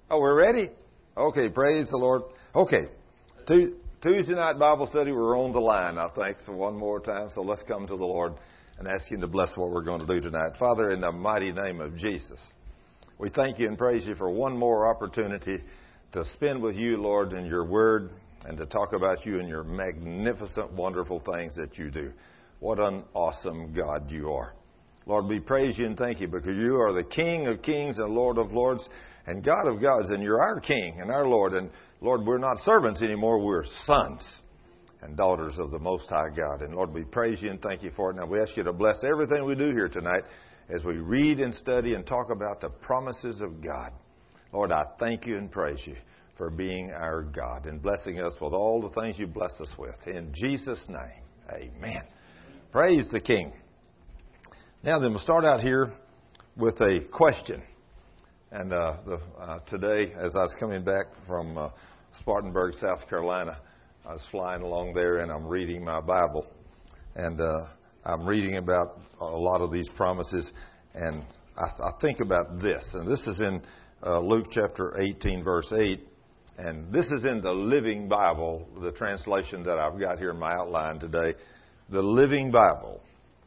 Oh, we're ready? Okay, praise the Lord. Okay, Tuesday night Bible study, we're on the line, I think, so one more time. So let's come to the Lord and ask Him to bless what we're going to do tonight. Father, in the mighty name of Jesus, we thank you and praise you for one more opportunity to spend with you, Lord, in your word and to talk about you and your magnificent, wonderful things that you do. What an awesome God you are. Lord, we praise you and thank you because you are the King of kings and Lord of lords and God of gods, and you're our King and our Lord. And Lord, we're not servants anymore, we're sons and daughters of the Most High God. And Lord, we praise you and thank you for it. Now we ask you to bless everything we do here tonight as we read and study and talk about the promises of God. Lord, I thank you and praise you for being our God and blessing us with all the things you bless us with. In Jesus' name, amen. Praise the King. Now then, we'll start out here with a question. And today, as I was coming back from Spartanburg, South Carolina, I was flying along there and I'm reading my Bible. And I'm reading about a lot of these promises. And I think about this. And this is in Luke chapter 18, verse 8. And this is in the Living Bible, the translation that I've got here in my outline today. The Living Bible.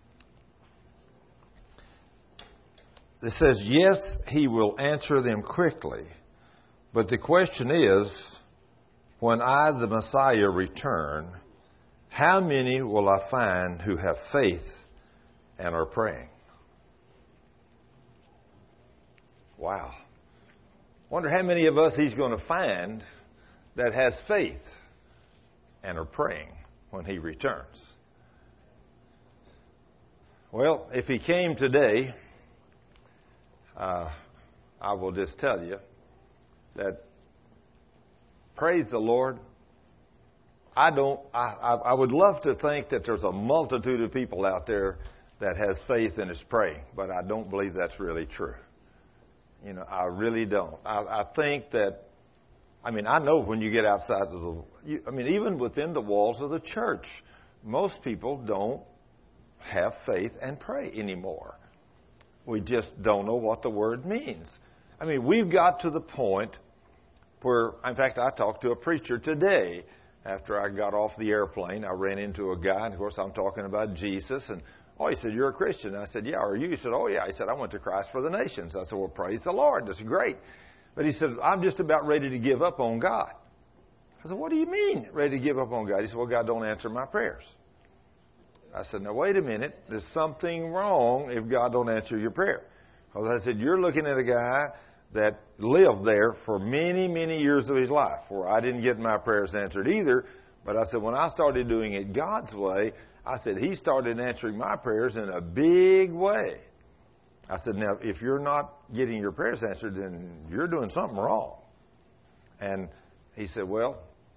It says, yes, he will answer them quickly. But the question is, when I, the Messiah, return, how many will I find who have faith and are praying? Wow. Wonder how many of us he's going to find that has faith and are praying when he returns. Well, if he came today, I will just tell you that, praise the Lord, I would love to think that there's a multitude of people out there that has faith and is praying, but I don't believe that's really true. You know, I really don't. I think that, I know when you get outside of even within the walls of the church, most people don't have faith and pray anymore. We just don't know what the word means. We've got to the point where, in fact, I talked to a preacher today. After I got off the airplane, I ran into a guy, and of course I'm talking about Jesus. And, he said, you're a Christian. I said, yeah, are you? He said, oh, yeah. He said, I went to Christ for the Nations. I said, well, praise the Lord. That's great. But he said, I'm just about ready to give up on God. I said, what do you mean, ready to give up on God? He said, well, God don't answer my prayers. I said, now, wait a minute. There's something wrong if God don't answer your prayer. Because I said, you're looking at a guy that lived there for many, many years of his life where I didn't get my prayers answered either. But I said, when I started doing it God's way, I said, he started answering my prayers in a big way. I said, now, if you're not getting your prayers answered, then you're doing something wrong. And he said, well,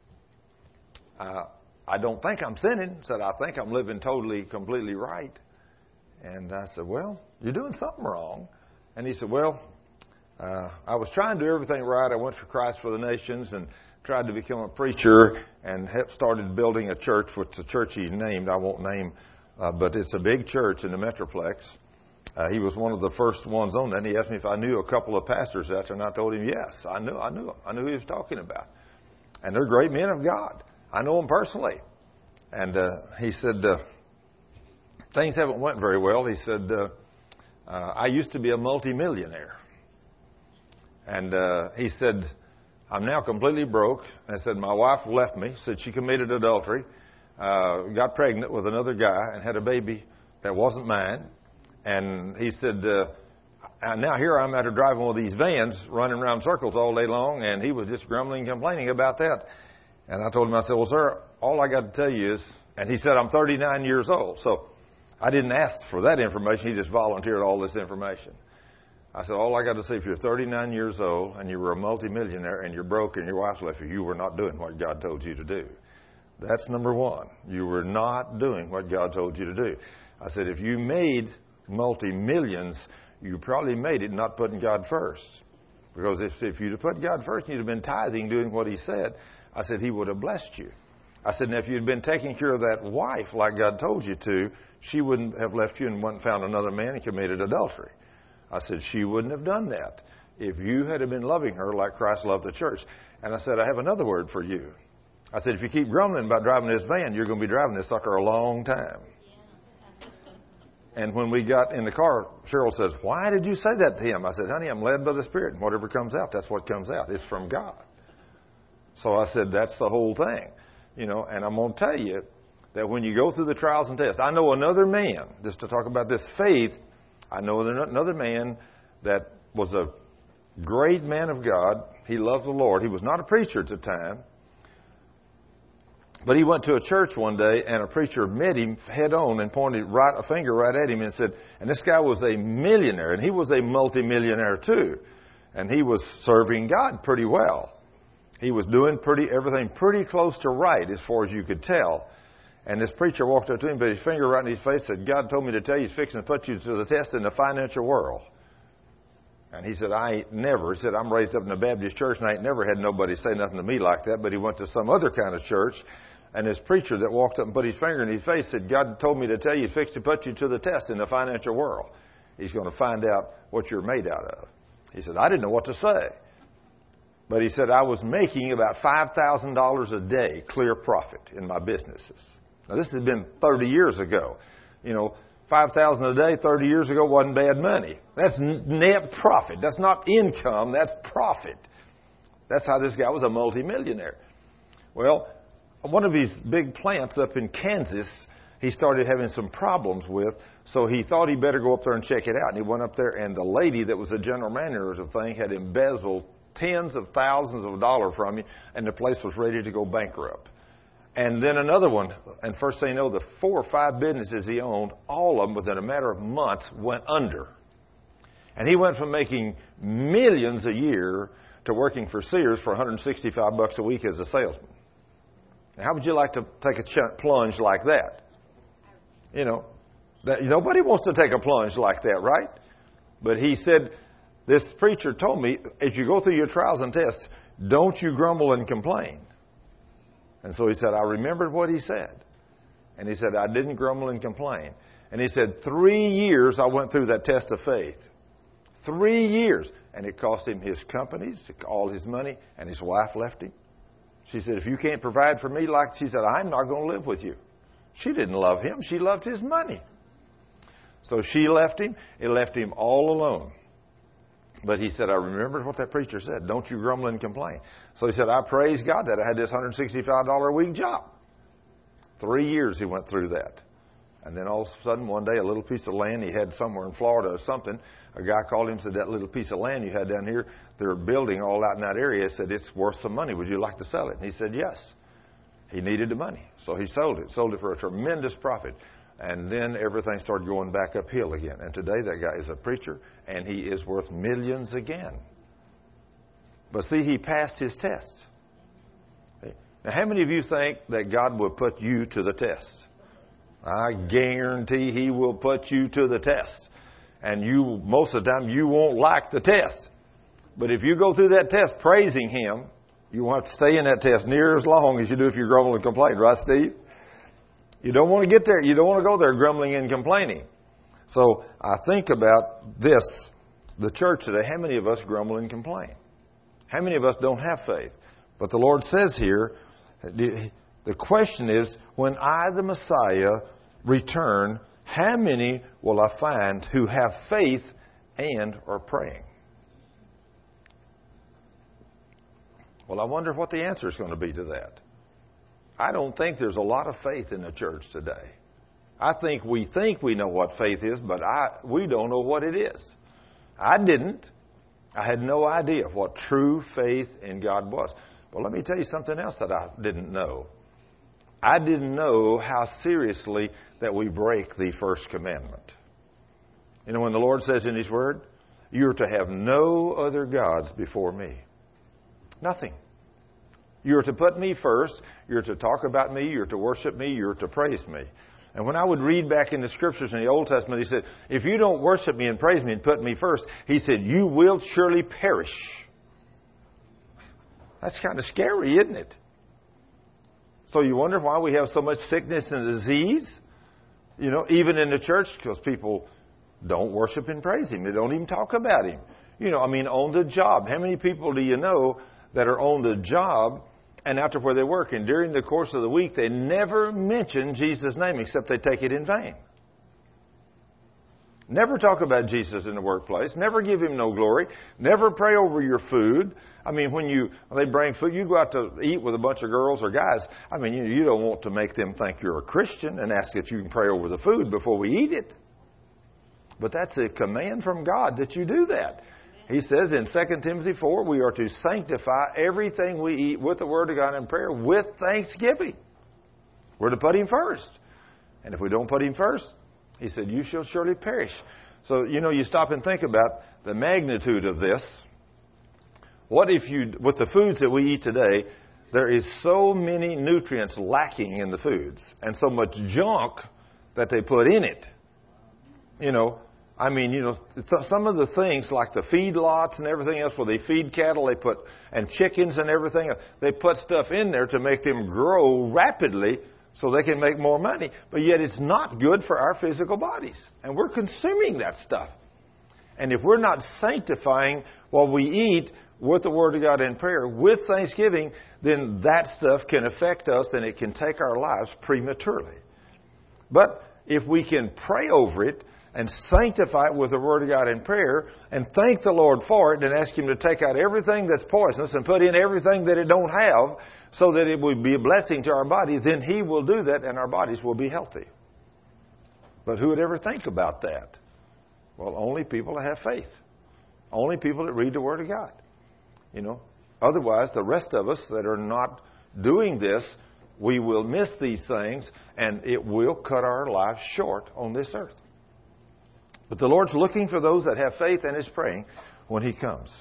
I don't think I'm sinning. He said, I think I'm living totally, completely right. And I said, well, you're doing something wrong. And he said, well, I was trying to do everything right. I went for Christ for the Nations and tried to become a preacher and started building a church, which the church he named, I won't name, but it's a big church in the Metroplex. He was one of the first ones on that. And he asked me if I knew a couple of pastors out there, and I told him yes. I knew them. I knew who he was talking about. And they're great men of God. I know them personally. And he said, things haven't went very well. He said, I used to be a multimillionaire. And he said, I'm now completely broke. And I said, my wife left me, said she committed adultery, got pregnant with another guy and had a baby that wasn't mine. And he said, and now here I'm out here driving with these vans running around circles all day long. And he was just grumbling and complaining about that. And I told him, I said, well, sir, all I got to tell you is, and he said, I'm 39 years old. So I didn't ask for that information. He just volunteered all this information. I said, all I got to say, if you're 39 years old and you were a multimillionaire and you're broke and your wife's left you were not doing what God told you to do. That's number one. You were not doing what God told you to do. I said, if you made multi-millions, you probably made it not putting God first. Because if you'd have put God first and you'd have been tithing, doing what he said, I said, he would have blessed you. I said, now if you'd been taking care of that wife like God told you to, she wouldn't have left you and went and found another man and committed adultery. I said, she wouldn't have done that. if you had been loving her like Christ loved the church. And I said, I have another word for you. I said, if you keep grumbling about driving this van, you're going to be driving this sucker a long time. And when we got in the car, Cheryl says, why did you say that to him? I said, honey, I'm led by the Spirit. And whatever comes out, that's what comes out. It's from God. So I said, that's the whole thing. You know, and I'm going to tell you that when you go through the trials and tests, I know another man, just to talk about this faith, I know another man that was a great man of God. He loved the Lord. He was not a preacher at the time. But he went to a church one day, and a preacher met him head on and pointed a finger right at him and said, and this guy was a millionaire, and he was a multimillionaire too. And he was serving God pretty well. He was doing everything pretty close to right as far as you could tell. And this preacher walked up to him, put his finger right in his face, said, God told me to tell you he's fixing to put you to the test in the financial world. And he said, he said, I'm raised up in a Baptist church, and I ain't never had nobody say nothing to me like that. But he went to some other kind of church. And this preacher that walked up and put his finger in his face said, God told me to tell you he's fixed to put you to the test in the financial world. He's going to find out what you're made out of. He said, I didn't know what to say. But he said, I was making about $5,000 a day clear profit in my businesses. Now, this has been 30 years ago. You know, $5,000 a day 30 years ago wasn't bad money. That's net profit. That's not income. That's profit. That's how this guy was a multimillionaire. Well, one of his big plants up in Kansas, he started having some problems with, so he thought he better go up there and check it out. And he went up there, and the lady that was the general manager of the thing had embezzled tens of thousands of dollars from him, and the place was ready to go bankrupt. And then another one, and first thing you know, the 4 or 5 businesses he owned, all of them within a matter of months went under. And he went from making millions a year to working for Sears for $165 a week as a salesman. Now, how would you like to take a plunge like that? You know, nobody wants to take a plunge like that, right? But he said, this preacher told me, as you go through your trials and tests, don't you grumble and complain. And so he said, I remembered what he said. And he said, I didn't grumble and complain. And he said, 3 years I went through that test of faith. 3 years. And it cost him his companies, all his money, and his wife left him. She said, if you can't provide for me she said, I'm not going to live with you. She didn't love him. She loved his money. So she left him. It left him all alone. But he said, I remembered what that preacher said. Don't you grumble and complain. So he said, I praise God that I had this $165 a week job. 3 years he went through that. And then all of a sudden, one day, a little piece of land he had somewhere in Florida or something, a guy called him and said, that little piece of land you had down here, they're building all out in that area. He said, it's worth some money. Would you like to sell it? And he said, yes. He needed the money. So he sold it for a tremendous profit. And then everything started going back uphill again. And today that guy is a preacher, and he is worth millions again. But see, he passed his test. Now, how many of you think that God will put you to the test? I guarantee he will put you to the test. And most of the time, you won't like the test. But if you go through that test praising him, you won't have to stay in that test near as long as you do if you grumble and complain. Right, Steve? You don't want to get there. You don't want to go there grumbling and complaining. So I think about this, the church today. How many of us grumble and complain? How many of us don't have faith? But the Lord says here, the question is, when I, the Messiah, return, how many will I find who have faith and are praying? Well, I wonder what the answer is going to be to that. I don't think there's a lot of faith in the church today. I think we know what faith is, but we don't know what it is. I didn't. I had no idea what true faith in God was. Well, let me tell you something else that I didn't know. I didn't know how seriously that we break the first commandment. You know, when the Lord says in His Word, you're to have no other gods before me. Nothing. You're to put me first. You're to talk about me. You're to worship me. You're to praise me. And when I would read back in the Scriptures in the Old Testament, He said, if you don't worship me and praise me and put me first, He said, you will surely perish. That's kind of scary, isn't it? So you wonder why we have so much sickness and disease? You know, even in the church, because people don't worship and praise Him. They don't even talk about Him. On the job. How many people do you know that are on the job and out to where they work, and during the course of the week they never mention Jesus' name except they take it in vain? Never talk about Jesus in the workplace. Never give Him no glory. Never pray over your food. When they bring food, you go out to eat with a bunch of girls or guys. You don't want to make them think you're a Christian and ask if you can pray over the food before we eat it. But that's a command from God that you do that. He says in 2 Timothy 4, we are to sanctify everything we eat with the Word of God and prayer with thanksgiving. We're to put Him first. And if we don't put Him first, He said, you shall surely perish. So, you stop and think about the magnitude of this. What if with the foods that we eat today, there is so many nutrients lacking in the foods and so much junk that they put in it. Some of the things like the feedlots and everything else where they feed cattle, and chickens and everything, they put stuff in there to make them grow rapidly so they can make more money. But yet it's not good for our physical bodies. And we're consuming that stuff. And if we're not sanctifying what we eat with the Word of God and prayer, with thanksgiving, then that stuff can affect us and it can take our lives prematurely. But if we can pray over it and sanctify it with the Word of God and prayer and thank the Lord for it and ask Him to take out everything that's poisonous and put in everything that it don't have so that it will be a blessing to our bodies, then He will do that and our bodies will be healthy. But who would ever think about that? Well, only people that have faith. Only people that read the Word of God. Otherwise, the rest of us that are not doing this, we will miss these things and it will cut our lives short on this earth. But the Lord's looking for those that have faith and is praying when He comes.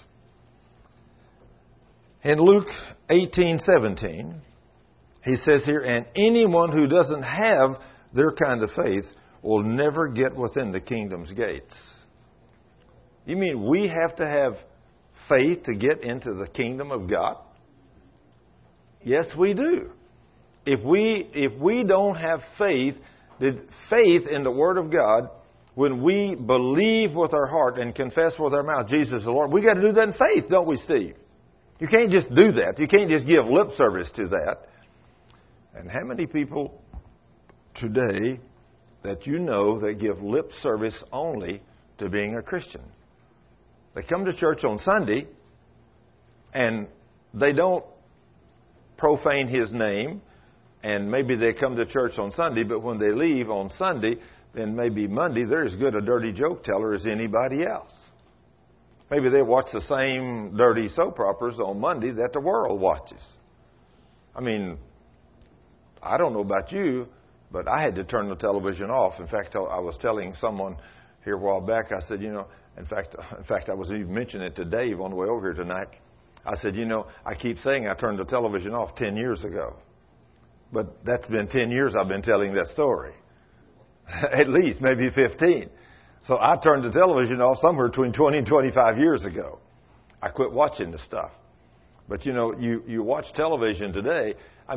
In Luke 18:17, He says here, and anyone who doesn't have their kind of faith will never get within the kingdom's gates. You mean we have to have faith to get into the kingdom of God? Yes, we do. If we don't have faith in the Word of God, when we believe with our heart and confess with our mouth Jesus is the Lord, we got to do that in faith, don't we, Steve? You can't just do that. You can't just give lip service to that. And how many people today that that give lip service only to being a Christian? They come to church on Sunday and they don't profane His name, and maybe they come to church on Sunday, but when they leave on Sunday, then maybe Monday, they're as good a dirty joke teller as anybody else. Maybe they watch the same dirty soap operas on Monday that the world watches. I don't know about you, but I had to turn the television off. In fact, I was telling someone here a while back, I said, in fact, I was even mentioning it to Dave on the way over here tonight. I said, I keep saying I turned the television off 10 years ago. But that's been 10 years I've been telling that story. At least, maybe 15. So I turned the television off somewhere between 20 and 25 years ago. I quit watching the stuff. But you watch television today,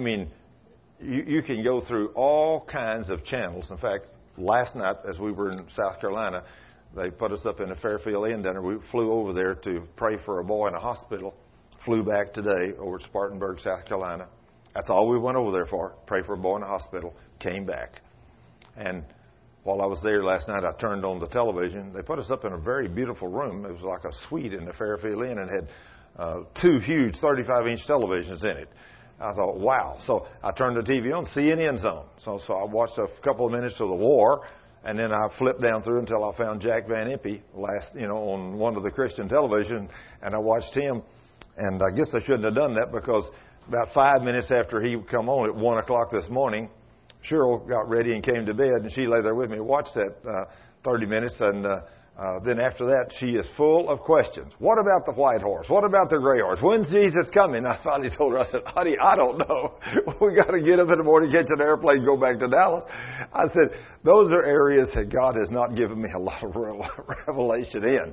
you can go through all kinds of channels. In fact, last night as we were in South Carolina, they put us up in a Fairfield Inn dinner. We flew over there to pray for a boy in a hospital. Flew back today over to Spartanburg, South Carolina. That's all we went over there for, pray for a boy in a hospital. Came back. And while I was there last night, I turned on the television. They put us up in a very beautiful room. It was like a suite in the Fairfield Inn and had two huge 35-inch televisions in it. I thought, wow. So I turned the TV on, CNN Zone. So I watched a couple of minutes of the war, and then I flipped down through until I found Jack Van Impe on one of the Christian television, and I watched him. And I guess I shouldn't have done that because about 5 minutes after he would come on at 1 o'clock this morning, Cheryl got ready and came to bed, and she lay there with me and watched that 30 minutes. And then after that, she is full of questions. What about the white horse? What about the gray horse? When's Jesus coming? I finally told her, I said, honey, I don't know. We got to get up in the morning, catch an airplane, go back to Dallas. I said, those are areas that God has not given me a lot of revelation in.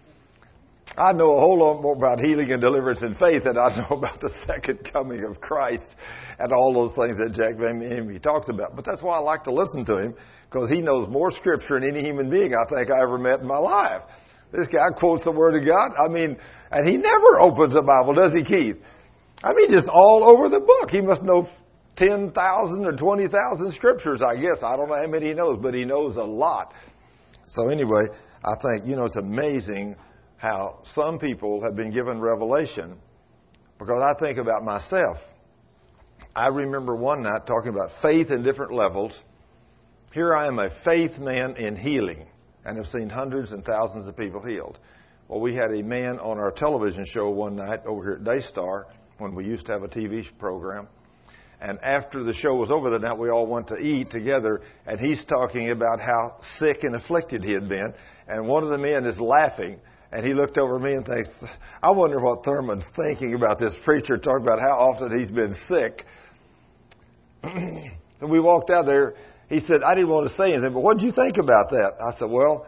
I know a whole lot more about healing and deliverance and faith than I know about the second coming of Christ and all those things that Jack Van Impe talks about. But that's why I like to listen to him, because he knows more Scripture than any human being I think I ever met in my life. This guy quotes the Word of God. I mean, and he never opens the Bible, does he, Keith? I mean, just all over the book. He must know 10,000 or 20,000 scriptures, I guess. I don't know how many he knows, but he knows a lot. So anyway, I think, it's amazing how some people have been given revelation, because I think about myself. I remember one night talking about faith in different levels. Here I am, a faith man in healing, and have seen hundreds and thousands of people healed. Well, we had a man on our television show one night over here at Daystar, when we used to have a TV program. And after the show was over that night, we all went to eat together, and he's talking about how sick and afflicted he had been. And one of the men is laughing, and he looked over at me and thinks, I wonder what Thurman's thinking about this preacher talking about how often he's been sick. And we walked out there. He said, I didn't want to say anything, but what did you think about that? I said, well,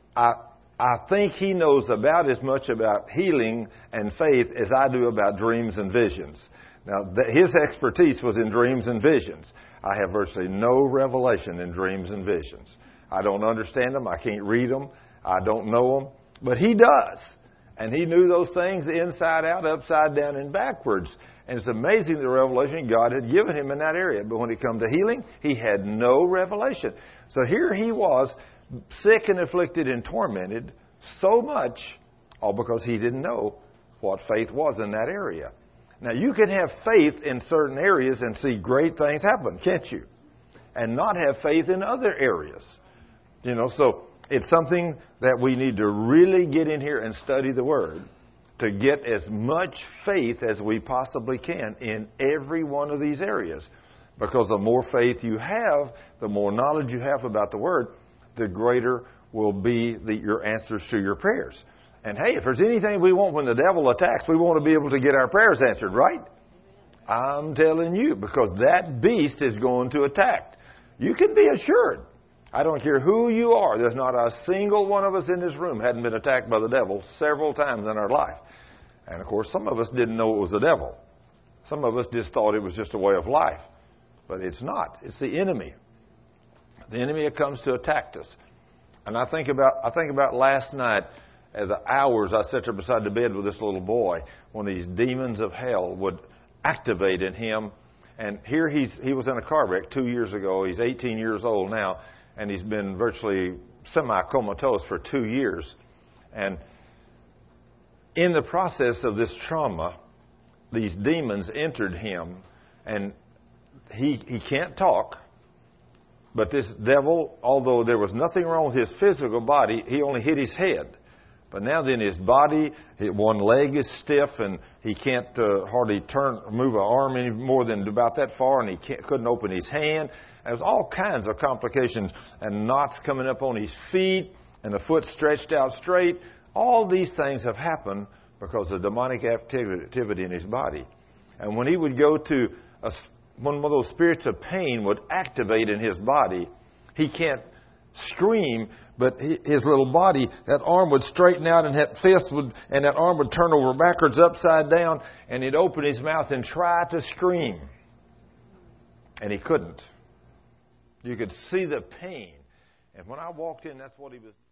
I think he knows about as much about healing and faith as I do about dreams and visions. Now, his expertise was in dreams and visions. I have virtually no revelation in dreams and visions. I don't understand them. I can't read them. I don't know them. But he does. And he knew those things inside out, upside down, and backwards. And it's amazing the revelation God had given him in that area. But when it comes to healing, he had no revelation. So here he was, sick and afflicted and tormented so much, all because he didn't know what faith was in that area. Now, you can have faith in certain areas and see great things happen, can't you? And not have faith in other areas. So it's something that we need to really get in here and study the Word to get as much faith as we possibly can in every one of these areas. Because the more faith you have, the more knowledge you have about the Word, the greater will be your answers to your prayers. And hey, if there's anything we want when the devil attacks, we want to be able to get our prayers answered, right? I'm telling you, because that beast is going to attack. You can be assured. I don't care who you are. There's not a single one of us in this room hadn't been attacked by the devil several times in our life. And of course, some of us didn't know it was the devil. Some of us just thought it was just a way of life. But it's not. It's the enemy. The enemy that comes to attack us. And I think about last night, the hours I sat there beside the bed with this little boy, when these demons of hell would activate in him. And here he was in a car wreck 2 years ago. He's 18 years old now, and he's been virtually semi-comatose for 2 years. And in the process of this trauma, these demons entered him, and he can't talk. But this devil, although there was nothing wrong with his physical body, he only hit his head. But now then his body, one leg is stiff, and he can't hardly move an arm any more than about that far, and he couldn't open his hand. There's all kinds of complications, and knots coming up on his feet, and the foot stretched out straight. All these things have happened because of demonic activity in his body. And when he would go to one of those spirits of pain would activate in his body, he can't scream, but his little body, that arm would straighten out, and that fist and that arm would turn over backwards, upside down, and he'd open his mouth and try to scream. And he couldn't. You could see the pain. And when I walked in, that's what he was.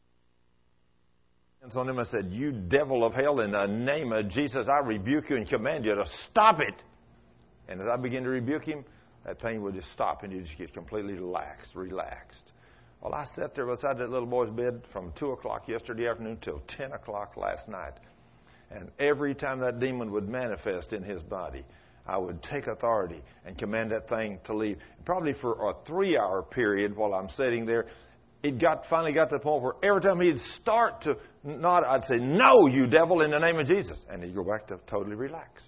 And on him, I said, "You devil of hell, in the name of Jesus, I rebuke you and command you to stop it." And as I began to rebuke him, that pain would just stop, and he'd just get completely relaxed. Well, I sat there beside that little boy's bed from 2 o'clock yesterday afternoon till 10 o'clock last night. And every time that demon would manifest in his body, I would take authority and command that thing to leave. Probably for a 3-hour period while I'm sitting there, it finally got to the point where every time he'd start to nod, I'd say, "No, you devil, in the name of Jesus." And he'd go back to totally relaxed.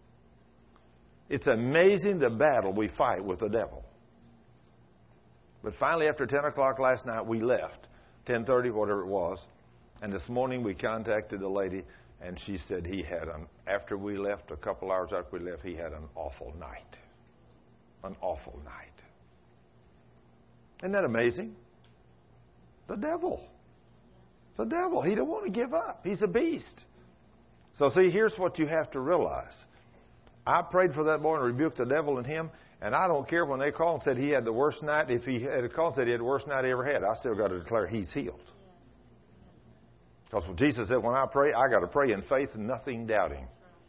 It's amazing the battle we fight with the devil. But finally, after 10 o'clock last night, we left. 10:30, whatever it was. And this morning we contacted the lady, and she said after we left, a couple hours after we left, he had an awful night. An awful night. Isn't that amazing? The devil. The devil. He don't want to give up. He's a beast. So see, here's what you have to realize. I prayed for that boy and rebuked the devil in him. And I don't care when they called and said he had the worst night. If he had called and said he had the worst night he ever had, I still got to declare he's healed. Because Jesus said, when I pray, I got to pray in faith and nothing doubting.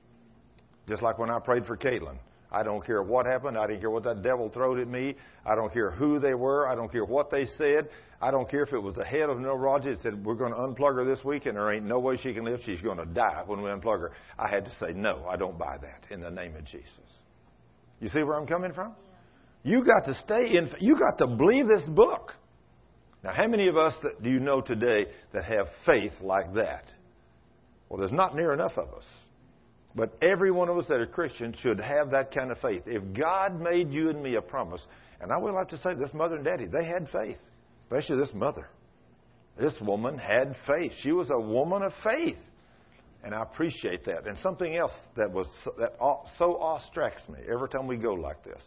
Just like when I prayed for Caitlin. I don't care what happened. I didn't care what that devil threw at me. I don't care who they were. I don't care what they said. I don't care if it was the head of neurology that said, we're going to unplug her this week and there ain't no way she can live. She's going to die when we unplug her. I had to say, no, I don't buy that in the name of Jesus. You see where I'm coming from? You got to stay in. You got to believe this book. Now, how many of us do you know today that have faith like that? Well, there's not near enough of us. But every one of us that are Christians should have that kind of faith. If God made you and me a promise, and I would like to say this mother and daddy, they had faith, especially this mother. This woman had faith. She was a woman of faith. And I appreciate that. And something else that so awe-strikes me every time we go like this.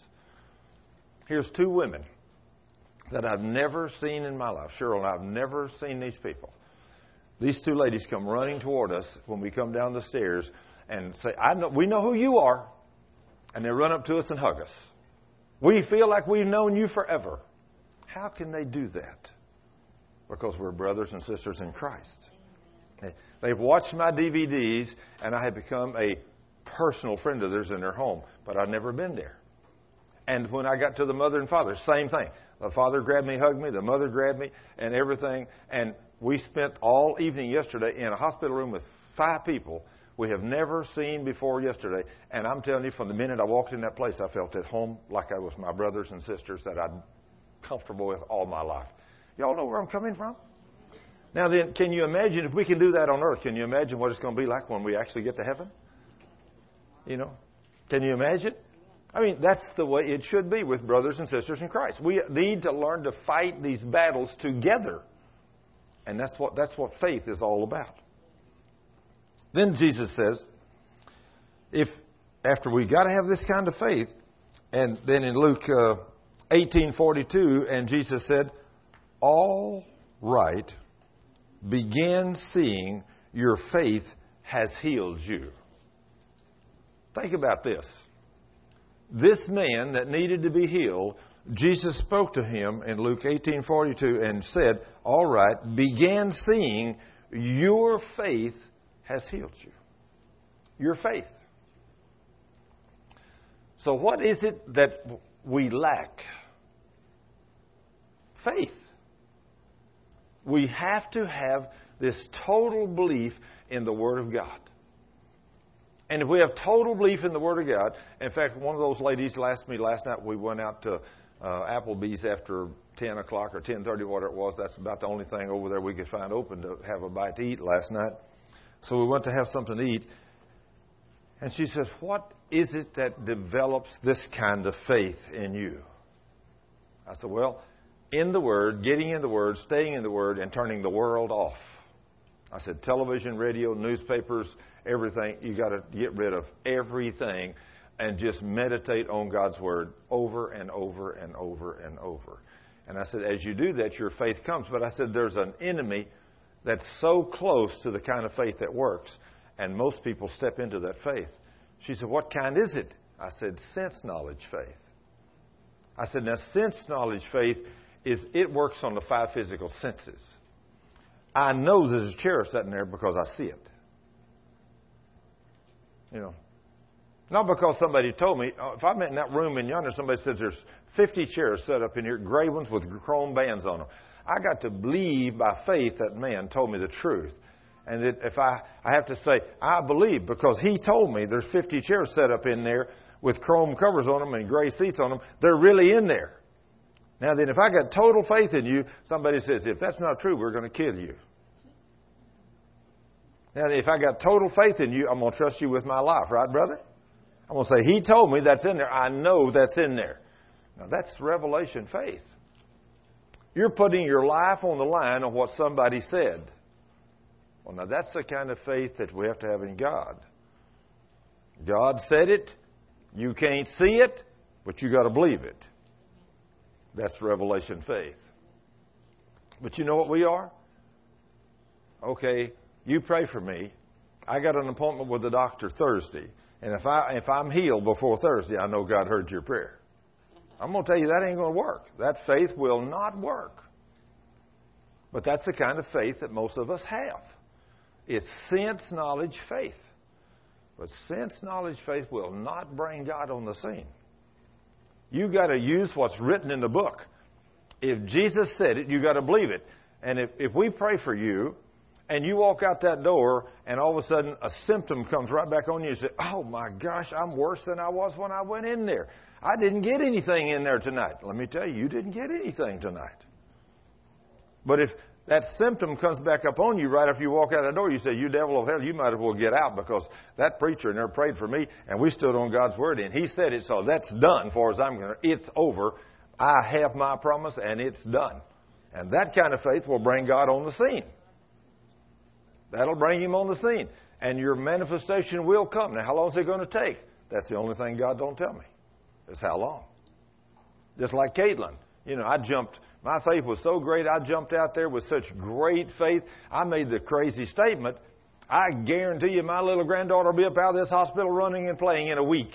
Here's two women that I've never seen in my life. Cheryl and I have never seen these people. These two ladies come running toward us when we come down the stairs and say, we know who you are. And they run up to us and hug us. We feel like we've known you forever. How can they do that? Because we're brothers and sisters in Christ. They've watched my DVDs, and I have become a personal friend of theirs in their home. But I've never been there. And when I got to the mother and father, same thing. The father grabbed me, hugged me. The mother grabbed me and everything. And we spent all evening yesterday in a hospital room with 5 people we have never seen before yesterday. And I'm telling you, from the minute I walked in that place, I felt at home like I was my brothers and sisters that I'm comfortable with all my life. Y'all know where I'm coming from? Now then, can you imagine, if we can do that on earth, can you imagine what it's going to be like when we actually get to heaven? You know, can you imagine? I mean, that's the way it should be with brothers and sisters in Christ. We need to learn to fight these battles together. And that's what faith is all about. Then Jesus says, after we got to have this kind of faith, and then in Luke 18:42, and Jesus said, all right, begin seeing your faith has healed you. Think about this. This man that needed to be healed, Jesus spoke to him in Luke 18:42 and said, all right, begin seeing your faith has healed you. Your faith. So what is it that we lack? Faith. We have to have this total belief in the Word of God. And if we have total belief in the Word of God, in fact, one of those ladies asked me last night, we went out to Applebee's after 10 o'clock or 10:30, whatever it was. That's about the only thing over there we could find open to have a bite to eat last night. So we went to have something to eat. And she says, what is it that develops this kind of faith in you? I said, well, in the Word, getting in the Word, staying in the Word, and turning the world off. I said, television, radio, newspapers, everything. You got to get rid of everything and just meditate on God's Word over and over and over and over. And I said, as you do that, your faith comes. But I said, there's an enemy that's so close to the kind of faith that works. And most people step into that faith. She said, what kind is it? I said, sense knowledge faith. I said, now sense knowledge faith it works on the 5 physical senses. I know there's a chair sitting there because I see it. You know, not because somebody told me. If I'm in that room in yonder, somebody says there's 50 chairs set up in here, gray ones with chrome bands on them. I got to believe by faith that man told me the truth. And that if I have to say, I believe because he told me there's 50 chairs set up in there with chrome covers on them and gray seats on them. They're really in there. Now then, if I got total faith in you, somebody says, if that's not true, we're going to kill you. Now, if I got total faith in you, I'm going to trust you with my life. Right, brother? I'm going to say, he told me that's in there. I know that's in there. Now, that's revelation faith. You're putting your life on the line on what somebody said. Well, now, that's the kind of faith that we have to have in God. God said it. You can't see it, but you got to believe it. That's revelation faith. But you know what we are? Okay, you pray for me. I got an appointment with the doctor Thursday. And if I'm healed before Thursday, I know God heard your prayer. I'm going to tell you that ain't going to work. That faith will not work. But that's the kind of faith that most of us have. It's sense, knowledge, faith. But sense, knowledge, faith will not bring God on the scene. You've got to use what's written in the book. If Jesus said it, you've got to believe it. And if we pray for you, and you walk out that door, and all of a sudden a symptom comes right back on you, and you say, oh my gosh, I'm worse than I was when I went in there. I didn't get anything in there tonight. Let me tell you, you didn't get anything tonight. But if that symptom comes back up on you right after you walk out that door, you say, you devil of hell, you might as well get out, because that preacher never prayed for me, and we stood on God's word, and he said it, so that's done. As far as I'm concerned, it's over. I have my promise, and it's done. And that kind of faith will bring God on the scene. That'll bring him on the scene. And your manifestation will come. Now, how long is it going to take? That's the only thing God don't tell me. Is how long. Just like Caitlin. You know, my faith was so great, I jumped out there with such great faith. I made the crazy statement, I guarantee you my little granddaughter will be up out of this hospital running and playing in a week.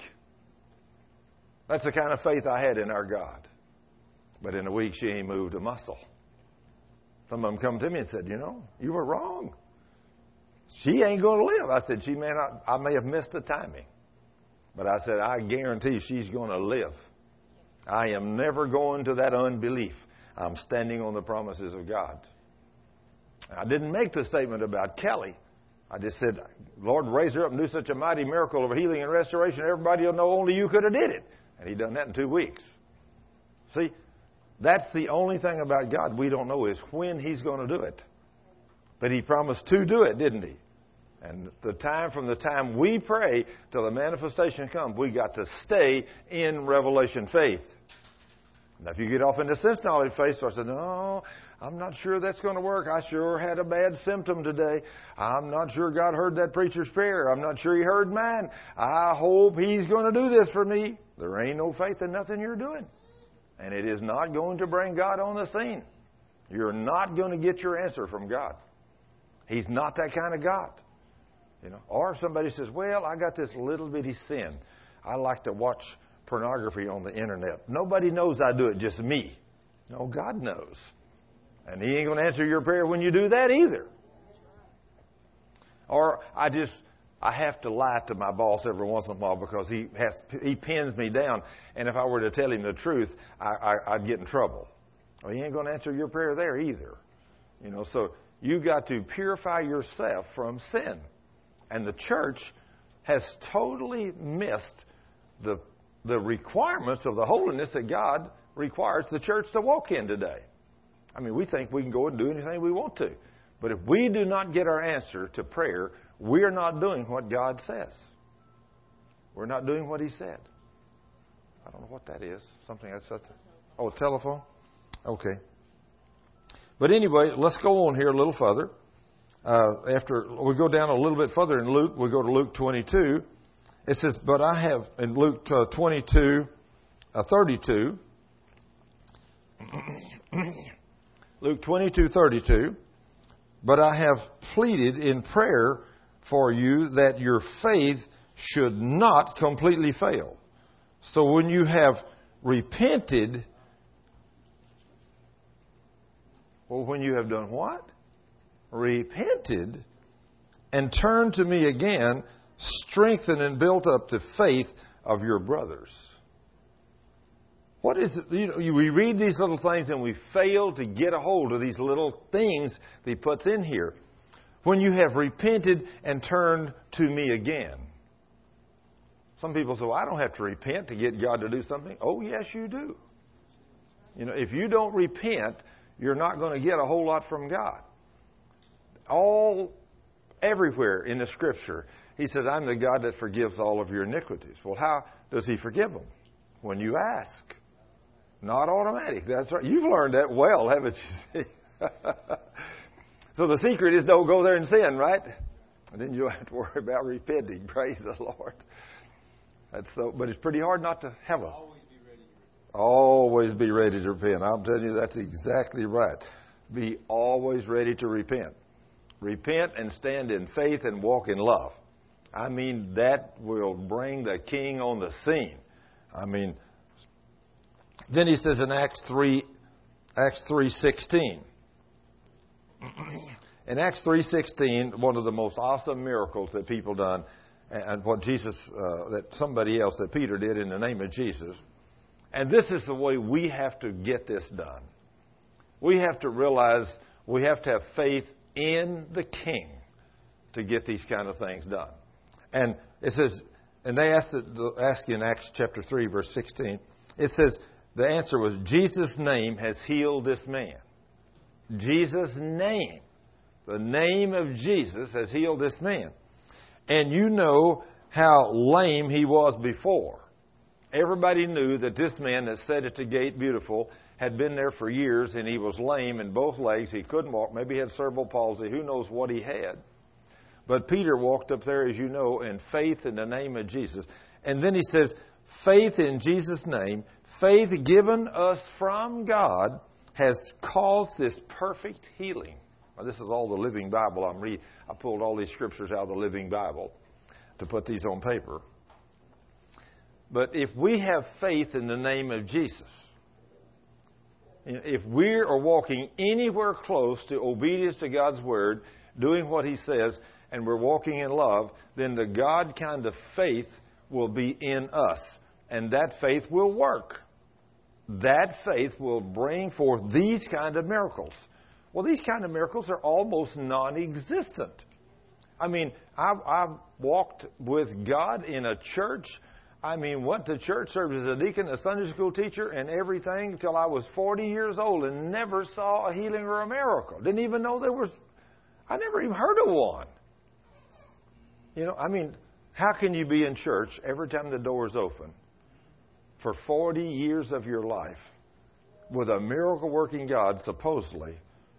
That's the kind of faith I had in our God. But in a week, she ain't moved a muscle. Some of them come to me and said, you know, you were wrong. She ain't going to live. I said, I may have missed the timing. But I said, I guarantee she's going to live. I am never going to that unbelief. I'm standing on the promises of God. I didn't make the statement about Kelly. I just said, Lord, raise her up and do such a mighty miracle of healing and restoration. Everybody will know only you could have did it. And he done that in 2 weeks. See, that's the only thing about God we don't know is when he's going to do it. But he promised to do it, didn't he? And from the time we pray till the manifestation comes, we got to stay in revelation faith. Now, if you get off into sense knowledge faith, so I said, no, I'm not sure that's going to work. I sure had a bad symptom today. I'm not sure God heard that preacher's prayer. I'm not sure he heard mine. I hope he's going to do this for me. There ain't no faith in nothing you're doing. And it is not going to bring God on the scene. You're not going to get your answer from God. He's not that kind of God. You know, or if somebody says, well, I got this little bitty sin. I like to watch pornography on the internet. Nobody knows I do it, just me. No, God knows. And he ain't going to answer your prayer when you do that either. Or I have to lie to my boss every once in a while because he pins me down. And if I were to tell him the truth, I'd get in trouble. Well, he ain't going to answer your prayer there either. You know, so you got to purify yourself from sin. And the church has totally missed the requirements of the holiness that God requires the church to walk in today. I mean, we think we can go and do anything we want to. But if we do not get our answer to prayer, we're not doing what God says. We're not doing what he said. I don't know what that is. Something that's such a... Oh, a telephone? Okay. But anyway, let's go on here a little further. After we go down a little bit further in Luke, we go to Luke 22. It says, but I have, in Luke 22, 32, Luke 22:32, but I have pleaded in prayer for you that your faith should not completely fail. So when you have repented, well, when you have done what? Repented and turned to me again, strengthen and built up the faith of your brothers. What is it? You know, we read these little things and we fail to get a hold of these little things that he puts in here. When you have repented and turned to me again. Some people say, well, I don't have to repent to get God to do something. Oh, yes, you do. You know, if you don't repent, you're not going to get a whole lot from God. Everywhere in the Scripture, he says, I'm the God that forgives all of your iniquities. Well, how does he forgive them? When you ask. Not automatic. That's right. You've learned that well, haven't you? So the secret is don't go there and sin, right? And then you don't have to worry about repenting. Praise the Lord. But it's pretty hard not to have a... Always be ready to repent. I'm telling you, that's exactly right. Be always ready to repent. Repent and stand in faith and walk in love. I mean, that will bring the king on the scene. I mean, then he says in Acts 3:16, In Acts 3:16, one of the most awesome miracles that people done, and what Jesus, that somebody else, that Peter did in the name of Jesus. And this is the way we have to get this done. We have to realize we have to have faith in the King to get these kind of things done. And it says, and they asked in Acts chapter 3, verse 16, it says, the answer was, Jesus' name has healed this man. Jesus' name. The name of Jesus has healed this man. And you know how lame he was before. Everybody knew that this man that sat at the gate beautiful had been there for years, and he was lame in both legs. He couldn't walk. Maybe he had cerebral palsy. Who knows what he had. But Peter walked up there, as you know, in faith in the name of Jesus. And then he says, faith in Jesus' name, faith given us from God, has caused this perfect healing. Now, this is all the Living Bible I'm reading. I pulled all these scriptures out of the Living Bible to put these on paper. But if we have faith in the name of Jesus, if we are walking anywhere close to obedience to God's Word, doing what He says, and we're walking in love, then the God kind of faith will be in us. And that faith will work. That faith will bring forth these kind of miracles. Well, these kind of miracles are almost non-existent. I mean, I've walked with God in a church. I mean, went to church, served as a deacon, a Sunday school teacher, and everything until I was 40 years old and never saw a healing or a miracle. Didn't even know there was, I never even heard of one. You know, I mean, how can you be in church every time the door is open for 40 years of your life with a miracle-working God, supposedly,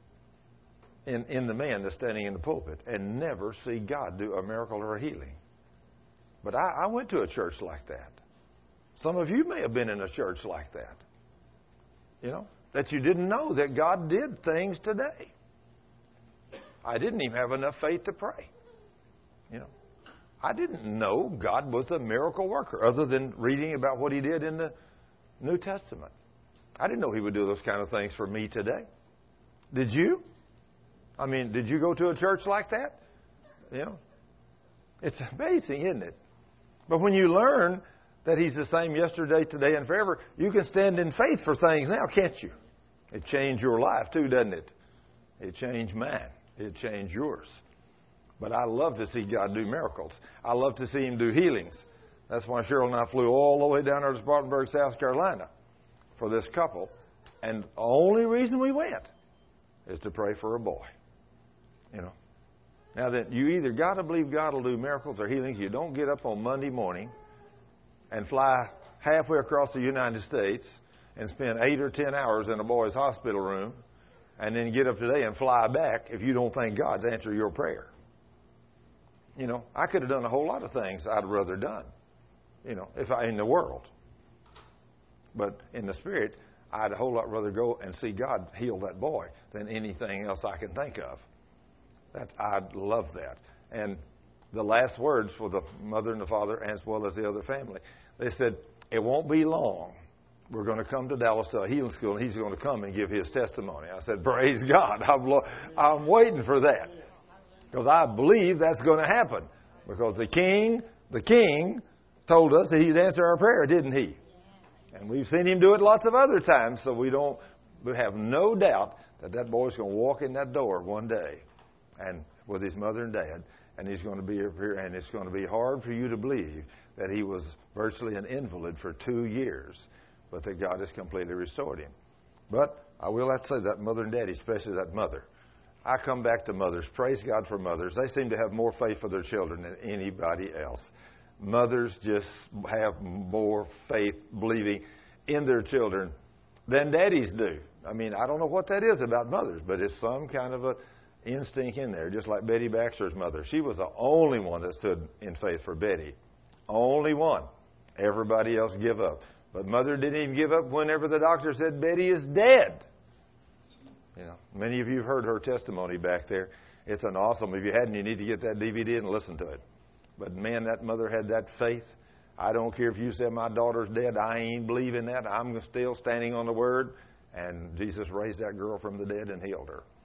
in the man that's standing in the pulpit, and never see God do a miracle or a healing? But I went to a church like that. Some of you may have been in a church like that. You know, that you didn't know that God did things today. I didn't even have enough faith to pray. You know, I didn't know God was a miracle worker other than reading about what He did in the New Testament. I didn't know He would do those kind of things for me today. Did you? I mean, did you go to a church like that? You know, it's amazing, isn't it? But when you learn that He's the same yesterday, today, and forever, you can stand in faith for things now, can't you? It changed your life too, doesn't it? It changed mine. It changed yours. But I love to see God do miracles. I love to see Him do healings. That's why Cheryl and I flew all the way down there to Spartanburg, South Carolina for this couple. And the only reason we went is to pray for a boy. You know. Now then, you either got to believe God will do miracles or healings. You don't get up on Monday morning and fly halfway across the United States and spend 8 or 10 hours in a boy's hospital room and then get up today and fly back if you don't think God's answered your prayer. You know, I could have done a whole lot of things I'd rather done, you know, if I in the world. But in the Spirit, I'd a whole lot rather go and see God heal that boy than anything else I can think of. I'd love that. And the last words for the mother and the father, as well as the other family, they said, it won't be long. We're going to come to Dallas to a healing school, and he's going to come and give his testimony. I said, praise God. I'm waiting for that. Because I believe that's going to happen. Because the king told us that He'd answer our prayer, didn't He? And we've seen Him do it lots of other times, so we have no doubt that boy's going to walk in that door one day, and with his mother and dad, and he's going to be up here, and it's going to be hard for you to believe that he was virtually an invalid for 2 years, but that God has completely restored him. But I will have to say that mother and daddy, especially that mother. I come back to mothers. Praise God for mothers. They seem to have more faith for their children than anybody else. Mothers just have more faith believing in their children than daddies do. I mean, I don't know what that is about mothers, but it's some kind of a instinct in there, just like Betty Baxter's mother. She was the only one that stood in faith for Betty. Only one. Everybody else give up. But Mother didn't even give up whenever the doctor said Betty is dead. You know, many of you have heard her testimony back there. It's an awesome. If you hadn't, you need to get that DVD and listen to it. But man, that mother had that faith. I don't care if you say my daughter's dead. I ain't believing that. I'm still standing on the Word. And Jesus raised that girl from the dead and healed her.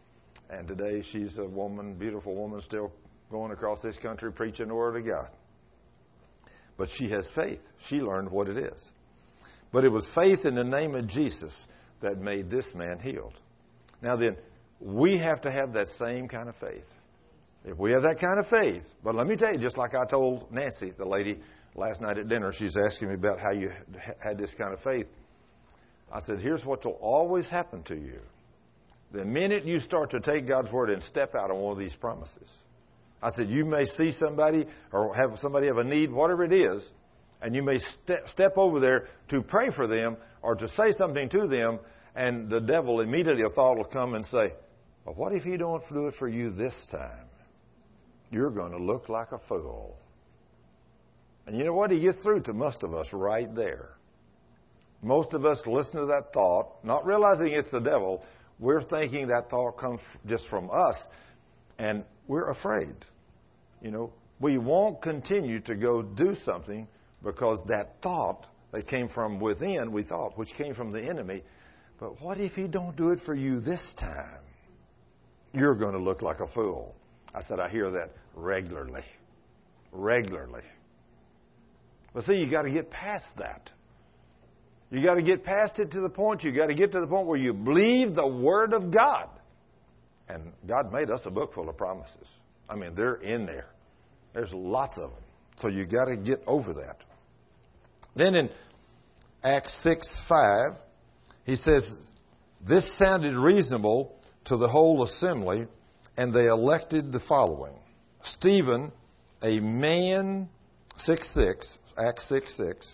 And today she's a woman, beautiful woman, still going across this country preaching the Word of God. But she has faith. She learned what it is. But it was faith in the name of Jesus that made this man healed. Now then, we have to have that same kind of faith. If we have that kind of faith, but let me tell you, just like I told Nancy, the lady last night at dinner, she's asking me about how you had this kind of faith. I said, here's what will always happen to you. The minute you start to take God's Word and step out on one of these promises. I said, you may see somebody or have somebody have a need, whatever it is, and you may step over there to pray for them or to say something to them, and the devil immediately, a thought will come and say, well, what if he don't do it for you this time? You're going to look like a fool. And you know what? He gets through to most of us right there. Most of us listen to that thought, not realizing it's the devil. We're thinking that thought comes just from us, and we're afraid. You know, we won't continue to go do something because that thought that came from within, we thought, which came from the enemy. But what if he don't do it for you this time? You're going to look like a fool. I said, I hear that regularly. Regularly. But see, you got to get past that. You got to get past it to the point, you got to get to the point where you believe the Word of God. And God made us a book full of promises. I mean, they're in there. There's lots of them. So you got to get over that. Then in Acts 6:5, he says, this sounded reasonable to the whole assembly, and they elected the following. Stephen, a man, 6:6, Acts 6:6.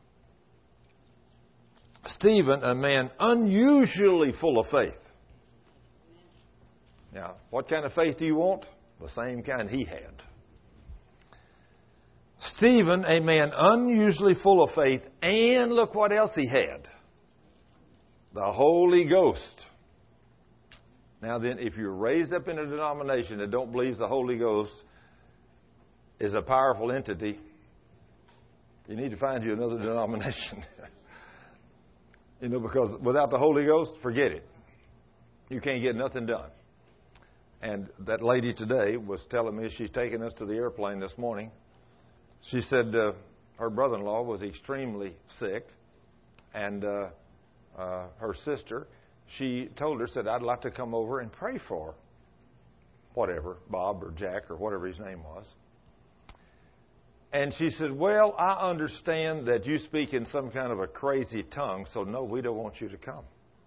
Stephen, a man unusually full of faith. Now, what kind of faith do you want? The same kind he had. Stephen, a man unusually full of faith, and look what else he had. The Holy Ghost. Now then, if you're raised up in a denomination that don't believe the Holy Ghost is a powerful entity, you need to find you another denomination. You know, because without the Holy Ghost, forget it. You can't get nothing done. And that lady today was telling me, she's taking us to the airplane this morning. She said her brother-in-law was extremely sick, and her sister, she told her, said, I'd like to come over and pray for whatever, Bob or Jack or whatever his name was. And she said, well, I understand that you speak in some kind of a crazy tongue, so no, we don't want you to come.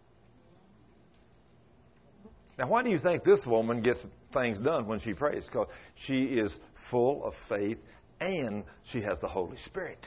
Now, why do you think this woman gets things done when she prays? Because she is full of faith and she has the Holy Spirit.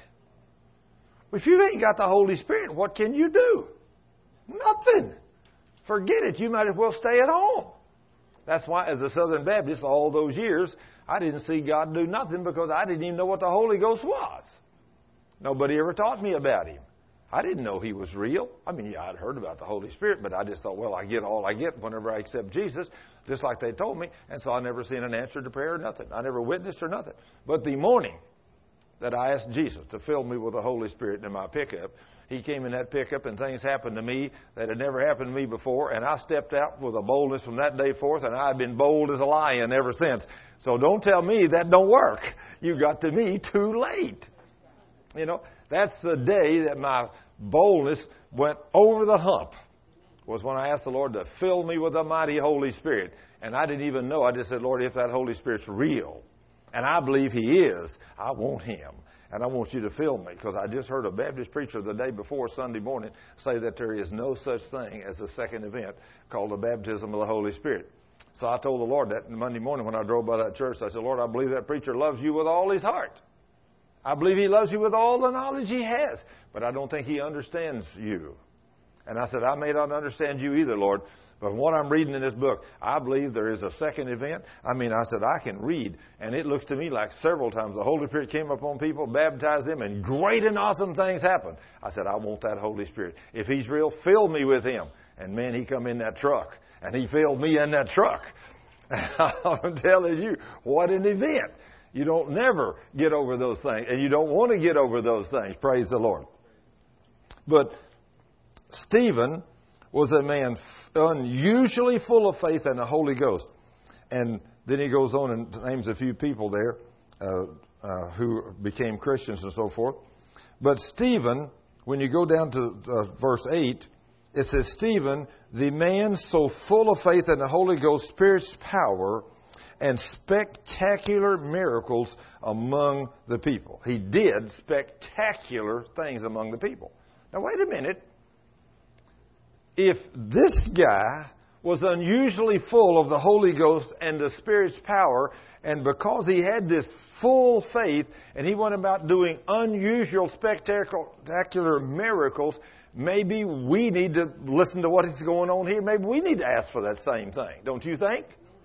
If you ain't got the Holy Spirit, what can you do? Nothing. Forget it. You might as well stay at home. That's why, as a Southern Baptist, all those years, I didn't see God do nothing because I didn't even know what the Holy Ghost was. Nobody ever taught me about Him. I didn't know He was real. I mean, yeah, I'd heard about the Holy Spirit, but I just thought, well, I get all I get whenever I accept Jesus, just like they told me. And so I never seen an answer to prayer or nothing. I never witnessed or nothing. But the morning that I asked Jesus to fill me with the Holy Spirit in my pickup, He came in that pickup and things happened to me that had never happened to me before. And I stepped out with a boldness from that day forth, and I've been bold as a lion ever since. So don't tell me that don't work. You got to me too late. You know, that's the day that my boldness went over the hump, was when I asked the Lord to fill me with the mighty Holy Spirit. And I didn't even know. I just said, Lord, if that Holy Spirit's real, and I believe He is, I want Him. And I want you to fill me, because I just heard a Baptist preacher the day before Sunday morning say that there is no such thing as a second event called the baptism of the Holy Spirit. So I told the Lord that Monday morning when I drove by that church. I said, Lord, I believe that preacher loves you with all his heart. I believe he loves you with all the knowledge he has, but I don't think he understands you. And I said, I may not understand you either, Lord, but what I'm reading in this book, I believe there is a second event. I mean, I said, I can read, and it looks to me like several times the Holy Spirit came upon people, baptized them, and great and awesome things happened. I said, I want that Holy Spirit. If He's real, fill me with Him. And man, He come in that truck, and He filled me in that truck. I'm telling you, what an event. You don't never get over those things, and you don't want to get over those things. Praise the Lord. But Stephen was a man unusually full of faith and the Holy Ghost. And then he goes on and names a few people there who became Christians and so forth. But Stephen, when you go down to verse 8, it says, Stephen, the man so full of faith in the Holy Ghost, Spirit's power, and spectacular miracles among the people. He did spectacular things among the people. Now, wait a minute. If this guy was unusually full of the Holy Ghost and the Spirit's power, and because he had this full faith, and he went about doing unusual, spectacular miracles, maybe we need to listen to what is going on here. Maybe we need to ask for that same thing. Don't you think?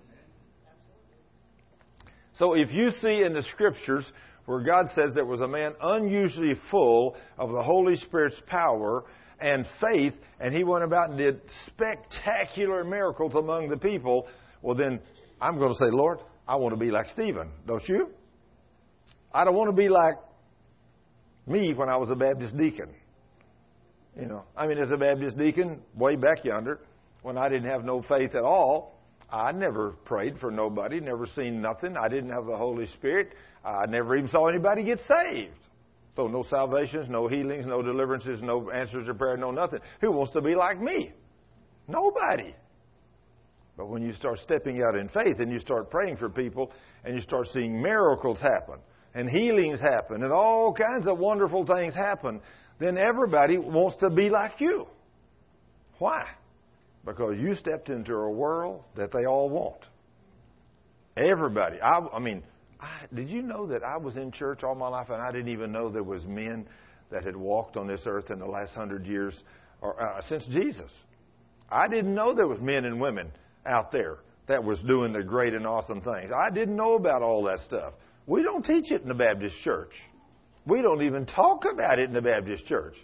So if you see in the Scriptures where God says there was a man unusually full of the Holy Spirit's power and faith, and he went about and did spectacular miracles among the people, well then I'm going to say, Lord, I want to be like Stephen. Don't you? I don't want to be like me when I was a Baptist deacon. You know, I mean, as a Baptist deacon, way back yonder, when I didn't have no faith at all, I never prayed for nobody, never seen nothing. I didn't have the Holy Spirit. I never even saw anybody get saved. So no salvations, no healings, no deliverances, no answers to prayer, no nothing. Who wants to be like me? Nobody. But when you start stepping out in faith and you start praying for people and you start seeing miracles happen and healings happen and all kinds of wonderful things happen, then everybody wants to be like you. Why? Because you stepped into a world that they all want. Everybody. Did you know that I was in church all my life and I didn't even know there was men that had walked on this earth in the last 100 years or since Jesus? I didn't know there was men and women out there that was doing the great and awesome things. I didn't know about all that stuff. We don't teach it in the Baptist church. We don't even talk about it in the Baptist church.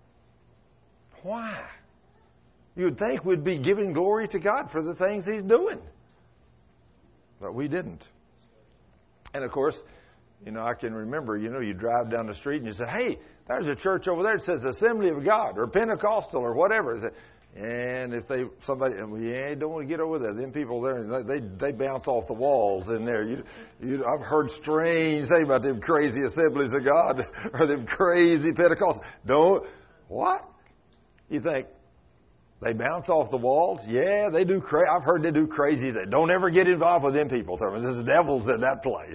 Why? You'd think we'd be giving glory to God for the things He's doing. But we didn't. And of course, I can remember, you drive down the street and you say, hey, there's a church over there that says Assembly of God or Pentecostal or whatever. And if somebody, don't want to get over there. Them people there, they bounce off the walls in there. I've heard strange things about them crazy Assemblies of God or them crazy Pentecostals. What? You think, they bounce off the walls? Yeah, they do. I've heard they do crazy things. Don't ever get involved with them people. There's devils in that place.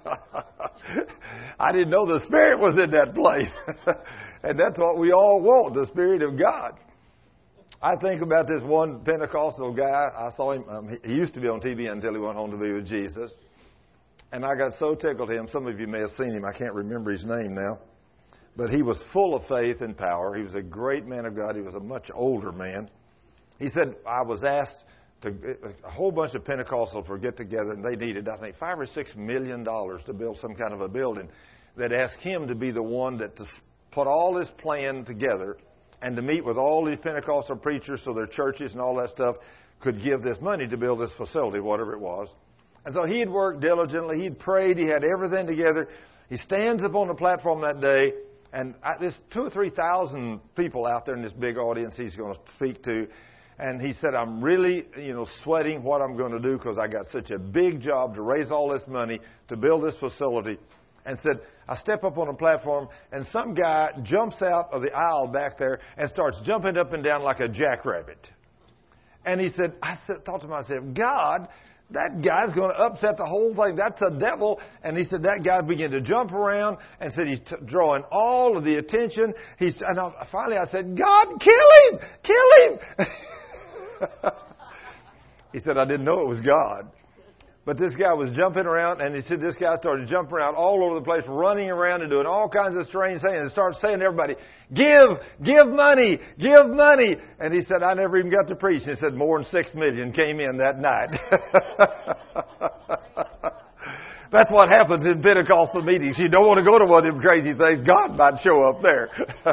I didn't know the Spirit was in that place. And that's what we all want, the Spirit of God. I think about this one Pentecostal guy. I saw him. He used to be on TV until he went home to be with Jesus. And I got so tickled him. Some of you may have seen him. I can't remember his name now. But he was full of faith and power. He was a great man of God. He was a much older man. He said, I was asked a whole bunch of Pentecostals to get together, and they needed, I think, $5 or $6 million to build some kind of a building. They'd asked him to be the one to put all this plan together and to meet with all these Pentecostal preachers so their churches and all that stuff could give this money to build this facility, whatever it was. And so he had worked diligently. He'd prayed. He had everything together. He stands up on the platform that day. And there's 2,000 or 3,000 people out there in this big audience he's going to speak to. And he said, I'm really, sweating what I'm going to do because I got such a big job to raise all this money to build this facility. And said, I step up on a platform and some guy jumps out of the aisle back there and starts jumping up and down like a jackrabbit. And he said, thought to myself, God, that guy's going to upset the whole thing. That's a devil. And he said that guy began to jump around and said he's drawing all of the attention. Finally I said, God, kill him! Kill him! He said, I didn't know it was God. But this guy was jumping around, and he said this guy started jumping around all over the place, running around and doing all kinds of strange things, and started saying to everybody, give money, give money. And he said, I never even got to preach. And he said, more than 6 million came in that night. That's what happens in Pentecostal meetings. You don't want to go to one of them crazy things. God might show up there.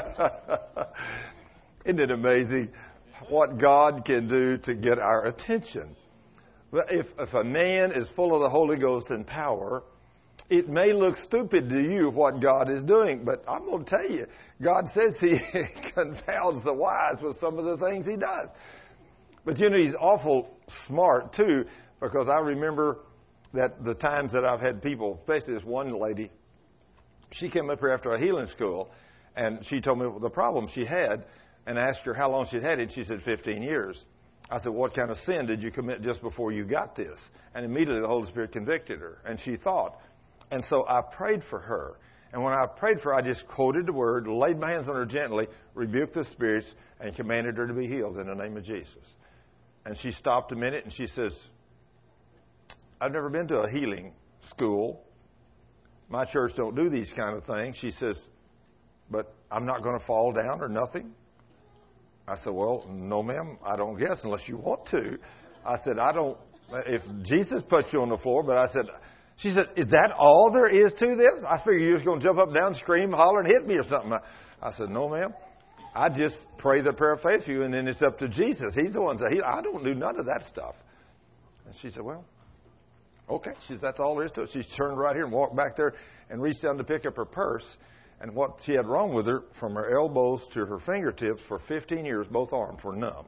Isn't it amazing what God can do to get our attention? If a man is full of the Holy Ghost and power, it may look stupid to you what God is doing, but I'm going to tell you, God says He confounds the wise with some of the things He does. But he's awful smart too, because I remember that the times that I've had people, especially this one lady, she came up here after a healing school, and she told me the problem she had, and I asked her how long she'd had it. She said 15 years. I said, what kind of sin did you commit just before you got this? And immediately the Holy Spirit convicted her, and she thought. And so I prayed for her. And when I prayed for her, I just quoted the word, laid my hands on her gently, rebuked the spirits, and commanded her to be healed in the name of Jesus. And she stopped a minute, and she says, I've never been to a healing school. My church don't do these kind of things. She says, but I'm not going to fall down or nothing. I said, well, no, ma'am, I don't guess unless you want to. I said, I don't, if Jesus put you on the floor, but I said, she said, is that all there is to this? I figured you were just going to jump up, down, scream, holler, and hit me or something. I said, no, ma'am. I just pray the prayer of faith for you, and then it's up to Jesus. He's the one that heals. I don't do none of that stuff. And she said, well, okay. She said, that's all there is to it. She turned right here and walked back there and reached down to pick up her purse. And what she had wrong with her, from her elbows to her fingertips, for 15 years, both arms were numb.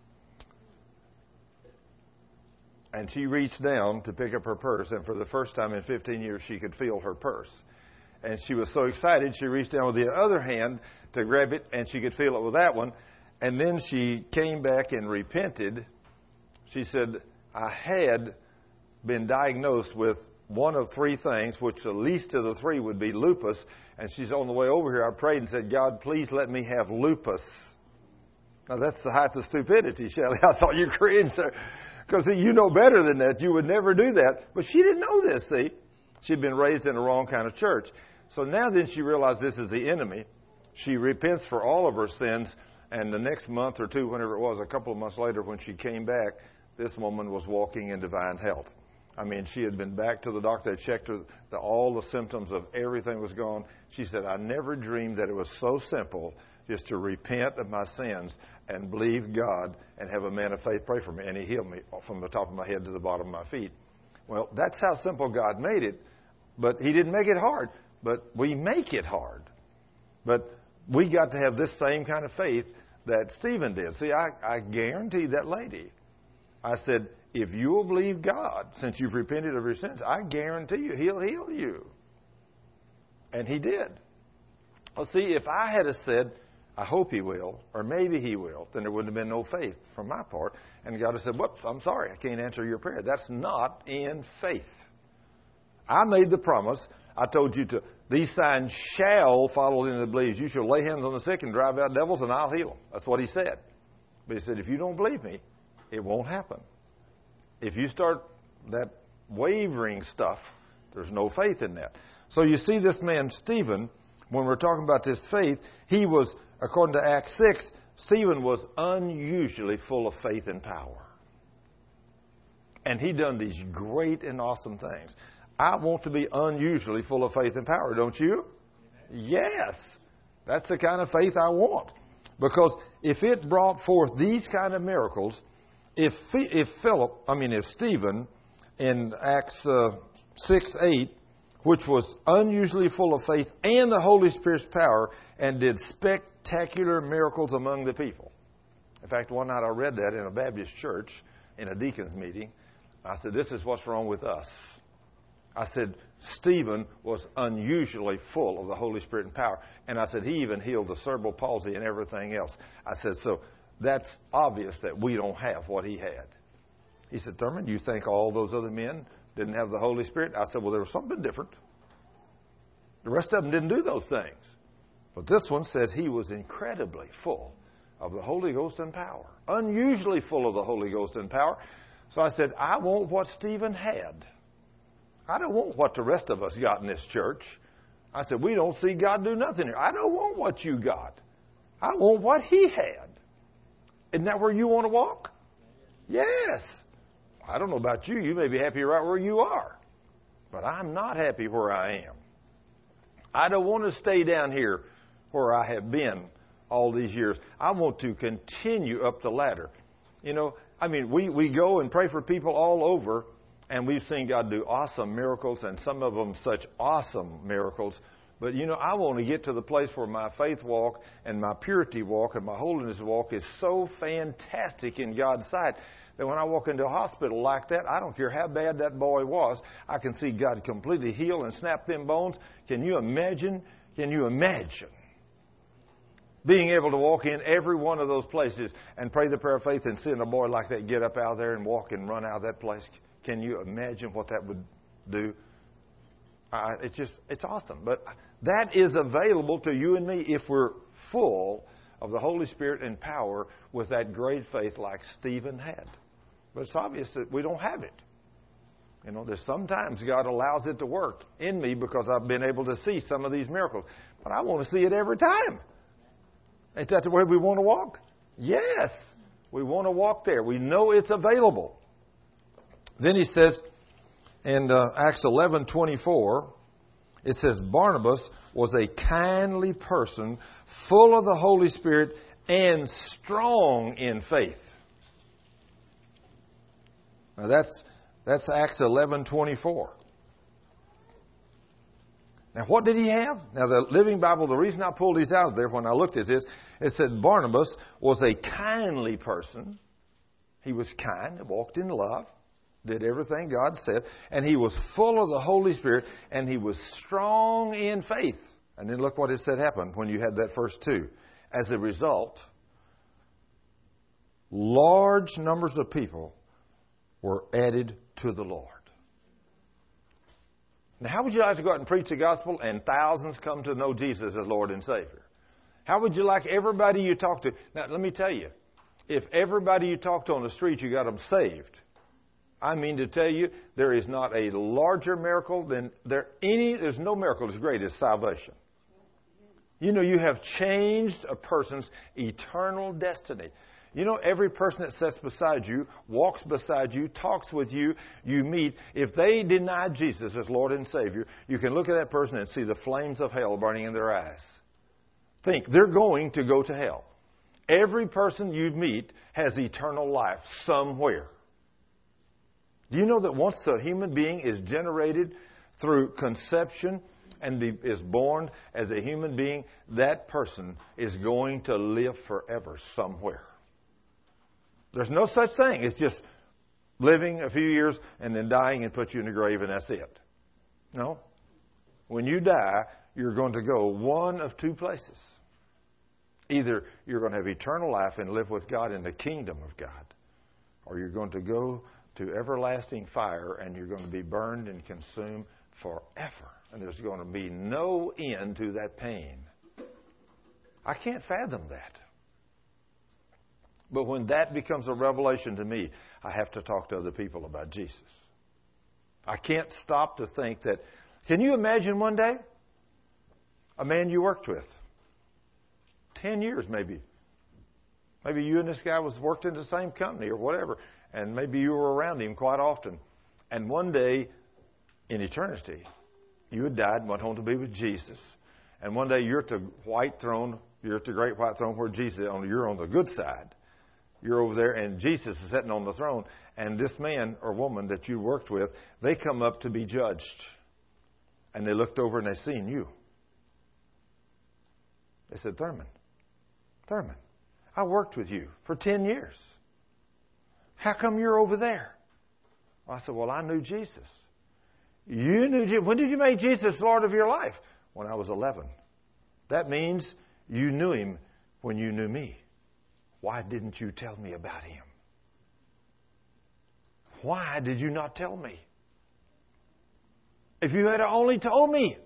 And she reached down to pick up her purse, and for the first time in 15 years, she could feel her purse. And she was so excited, she reached down with the other hand to grab it, and she could feel it with that one. And then she came back and repented. She said, I had been diagnosed with one of three things, which the least of the three would be lupus. And she's on the way over here. I prayed and said, God, please let me have lupus. Now, that's the height of stupidity, Shelley. I thought you cringed, sir. Because you know better than that. You would never do that. But she didn't know this, see. She'd been raised in the wrong kind of church. So now then she realized this is the enemy. She repents for all of her sins. And the next month or two, whenever it was, a couple of months later when she came back, this woman was walking in divine health. I mean, she had been back to the doctor. They checked her. All the symptoms of everything was gone. She said, I never dreamed that it was so simple just to repent of my sins and believe God and have a man of faith pray for me. And he healed me from the top of my head to the bottom of my feet. Well, that's how simple God made it. But he didn't make it hard. But we make it hard. But we got to have this same kind of faith that Stephen did. See, I guarantee that lady. I said, if you will believe God, since you've repented of your sins, I guarantee you he'll heal you. And he did. Well, see, if I had said, I hope he will, or maybe he will, then there wouldn't have been no faith from my part. And God would have said, whoops, I'm sorry, I can't answer your prayer. That's not in faith. I made the promise. I told you these signs shall follow them that believe. You shall lay hands on the sick and drive out devils, and I'll heal them. That's what he said. But he said, if you don't believe me, it won't happen. If you start that wavering stuff, there's no faith in that. So you see this man, Stephen, when we're talking about this faith, he was, according to Acts 6, Stephen was unusually full of faith and power. And he done these great and awesome things. I want to be unusually full of faith and power, don't you? Yes. That's the kind of faith I want. Because if it brought forth these kind of miracles, if Stephen in Acts 6:8, which was unusually full of faith and the Holy Spirit's power, and did spectacular miracles among the people. In fact, one night I read that in a Baptist church in a deacon's meeting. I said, this is what's wrong with us. I said, Stephen was unusually full of the Holy Spirit and power. And I said, he even healed the cerebral palsy and everything else. I said, so that's obvious that we don't have what he had. He said, Thurman, you think all those other men didn't have the Holy Spirit? I said, well, there was something different. The rest of them didn't do those things. But this one said he was incredibly full of the Holy Ghost and power. Unusually full of the Holy Ghost and power. So I said, I want what Stephen had. I don't want what the rest of us got in this church. I said, we don't see God do nothing here. I don't want what you got. I want what he had. Isn't that where you want to walk? Yes. I don't know about you. You may be happy right where you are. But I'm not happy where I am. I don't want to stay down here where I have been all these years. I want to continue up the ladder. You know, I mean, we go and pray for people all over, and we've seen God do awesome miracles, and some of them such awesome miracles But, I want to get to the place where my faith walk and my purity walk and my holiness walk is so fantastic in God's sight that when I walk into a hospital like that, I don't care how bad that boy was, I can see God completely heal and snap them bones. Can you imagine? Can you imagine being able to walk in every one of those places and pray the prayer of faith and seeing a boy like that get up out of there and walk and run out of that place? Can you imagine what that would do? It's awesome. But that is available to you and me if we're full of the Holy Spirit and power with that great faith like Stephen had. But it's obvious that we don't have it. There's sometimes God allows it to work in me because I've been able to see some of these miracles. But I want to see it every time. Ain't that the way we want to walk? Yes. We want to walk there. We know it's available. Then he says in Acts 11:24, it says, Barnabas was a kindly person, full of the Holy Spirit, and strong in faith. Now that's Acts 11:24. Now what did he have? Now the Living Bible, the reason I pulled these out of there when I looked at this, it said Barnabas was a kindly person. He was kind, walked in love, did everything God said, and he was full of the Holy Spirit, and he was strong in faith. And then look what it said happened when you had that first two. As a result, large numbers of people were added to the Lord. Now, how would you like to go out and preach the gospel and thousands come to know Jesus as Lord and Savior? How would you like everybody you talk to? Now, let me tell you, if everybody you talk to on the street, you got them saved, I mean to tell you, there is not a larger miracle than there's no miracle as great as salvation. You have changed a person's eternal destiny. Every person that sits beside you, walks beside you, talks with you, you meet, if they deny Jesus as Lord and Savior, you can look at that person and see the flames of hell burning in their eyes. Think, they're going to go to hell. Every person you meet has eternal life somewhere. Do you know that once a human being is generated through conception and is born as a human being, that person is going to live forever somewhere? There's no such thing. It's just living a few years and then dying and put you in the grave and that's it. No. When you die, you're going to go one of two places. Either you're going to have eternal life and live with God in the kingdom of God, or you're going to go to everlasting fire and you're going to be burned and consumed forever. And there's going to be no end to that pain. I can't fathom that. But when that becomes a revelation to me, I have to talk to other people about Jesus. I can't stop to think that, can you imagine one day a man you worked with? 10 years maybe. Maybe you and this guy worked in the same company or whatever, and maybe you were around him quite often. And one day in eternity, you had died and went home to be with Jesus. And one day you're at the white throne, you're at the great white throne where Jesus is, you're on the good side. You're over there and Jesus is sitting on the throne. And this man or woman that you worked with, they come up to be judged. And they looked over and they seen you. They said, Thurman, I worked with you for 10 years. How come you're over there? I said, well, I knew Jesus. You knew Jesus. When did you make Jesus Lord of your life? When I was 11. That means you knew him when you knew me. Why didn't you tell me about him? Why did you not tell me? If you had only told me.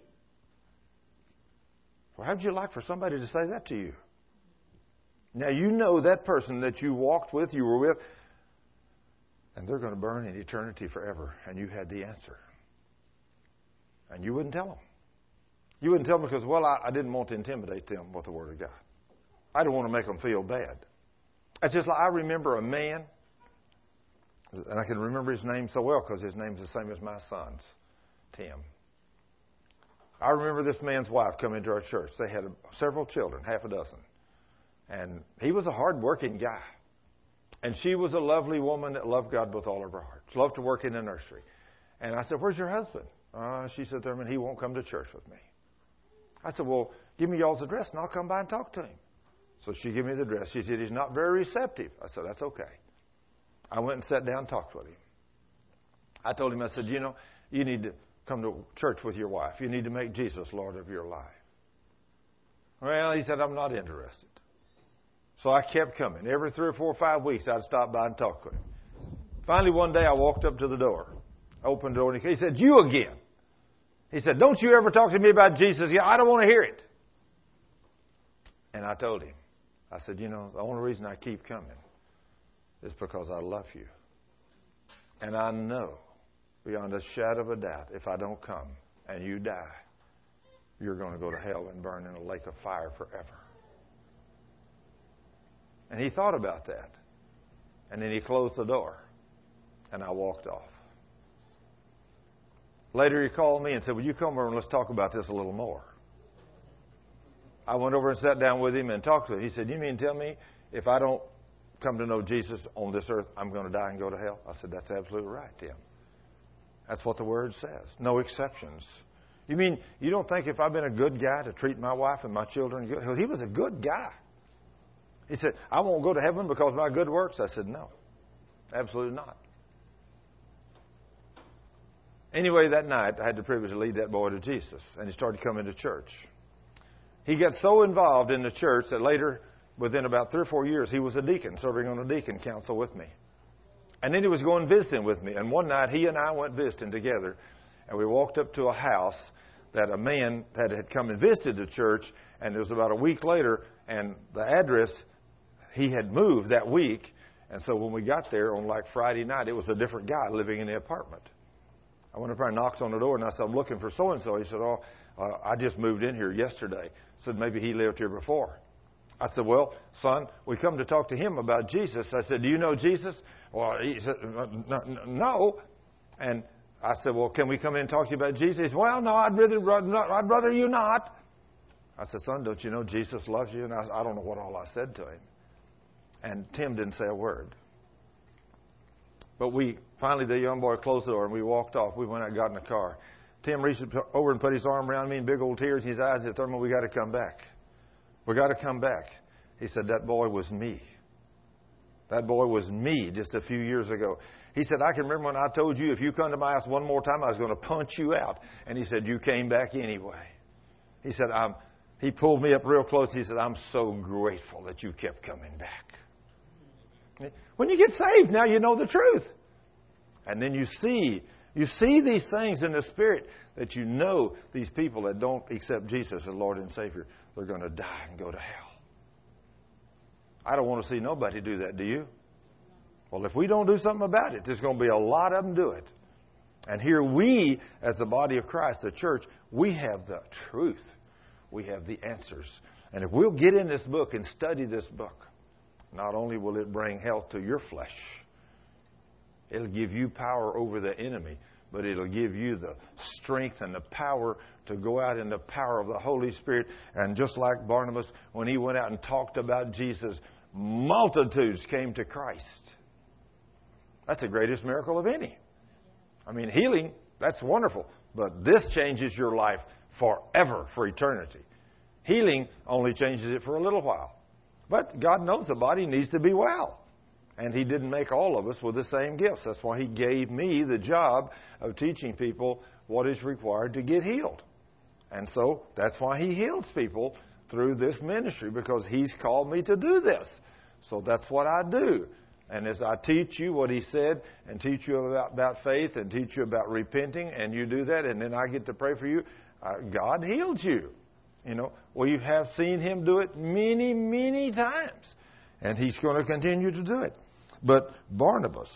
Well, how would you like for somebody to say that to you? Now you know that person that you walked with, you were with, and they're going to burn in eternity forever, and you had the answer. And you wouldn't tell them. You wouldn't tell them because, well, I didn't want to intimidate them with the Word of God. I didn't want to make them feel bad. It's just like I remember a man, and I can remember his name so well because his name's the same as my son's, Tim. I remember this man's wife coming to our church. They had several children, half a dozen. And he was a hard-working guy. And she was a lovely woman that loved God with all of her heart. She loved to work in the nursery. And I said, where's your husband? She said, Thurman, he won't come to church with me. I said, well, give me y'all's address and I'll come by and talk to him. So she gave me the address. She said, he's not very receptive. I said, that's okay. I went and sat down and talked with him. I told him, I said, you know, you need to come to church with your wife. You need to make Jesus Lord of your life. Well, he said, I'm not interested. So I kept coming. Every 3 or 4 or 5 weeks, I'd stop by and talk with him. Finally, one day, I walked up to the door, opened the door, and he said, you again. He said, don't you ever talk to me about Jesus again. I don't want to hear it. And I told him, I said, you know, the only reason I keep coming is because I love you. And I know, beyond a shadow of a doubt, if I don't come and you die, you're going to go to hell and burn in a lake of fire forever. And he thought about that. And then he closed the door. And I walked off. Later he called me and said, would you come over and let's talk about this a little more? I went over and sat down with him and talked to him. He said, you mean tell me if I don't come to know Jesus on this earth, I'm going to die and go to hell? I said, that's absolutely right, Tim. That's what the Word says. No exceptions. You mean you don't think if I've been a good guy to treat my wife and my children good? He was a good guy. He said, I won't go to heaven because of my good works. I said, no, absolutely not. Anyway, that night, I had the privilege to lead that boy to Jesus, and he started coming to church. He got so involved in the church that later, within about 3 or 4 years, he was a deacon, serving on a deacon council with me. And then he was going visiting with me. And one night, he and I went visiting together, and we walked up to a house that a man had come and visited the church, and it was about a week later, and the address, he had moved that week. And so when we got there on like Friday night, it was a different guy living in the apartment. I went up there and knocked on the door, and I said, I'm looking for so-and-so. He said, I just moved in here yesterday. I said, maybe he lived here before. I said, well, son, we come to talk to him about Jesus. I said, do you know Jesus? Well, he said, no. And I said, well, can we come in and talk to you about Jesus? He said, well, no, I'd rather you not. I said, son, don't you know Jesus loves you? And I don't know what all I said to him. And Tim didn't say a word. But finally, the young boy closed the door, and we walked off. We went out and got in the car. Tim reached over and put his arm around me, and big old tears in his eyes. He said, Thurman, we got to come back. We got to come back. He said, that boy was me. That boy was me just a few years ago. He said, I can remember when I told you if you come to my house one more time, I was going to punch you out. And he said, you came back anyway. He said, he pulled me up real close. He said, I'm so grateful that you kept coming back. When you get saved, now you know the truth. And then you see these things in the Spirit that you know these people that don't accept Jesus as Lord and Savior, they're going to die and go to hell. I don't want to see nobody do that, do you? Well, if we don't do something about it, there's going to be a lot of them do it. And here we, as the body of Christ, the church, we have the truth. We have the answers. And if we'll get in this book and study this book, not only will it bring health to your flesh, it'll give you power over the enemy, but it'll give you the strength and the power to go out in the power of the Holy Spirit. And just like Barnabas, when he went out and talked about Jesus, multitudes came to Christ. That's the greatest miracle of any. I mean, healing, that's wonderful. But this changes your life forever, for eternity. Healing only changes it for a little while. But God knows the body needs to be well. And He didn't make all of us with the same gifts. That's why He gave me the job of teaching people what is required to get healed. And so that's why He heals people through this ministry, because He's called me to do this. So that's what I do. And as I teach you what He said, and teach you about faith, and teach you about repenting, and you do that, and then I get to pray for you, God heals you. You know, well, you have seen Him do it many, many times. And He's going to continue to do it. But Barnabas,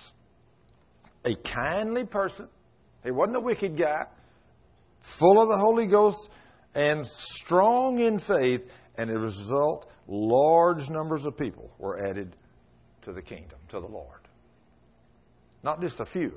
a kindly person, he wasn't a wicked guy, full of the Holy Ghost and strong in faith, and as a result, large numbers of people were added to the kingdom, to the Lord. Not just a few.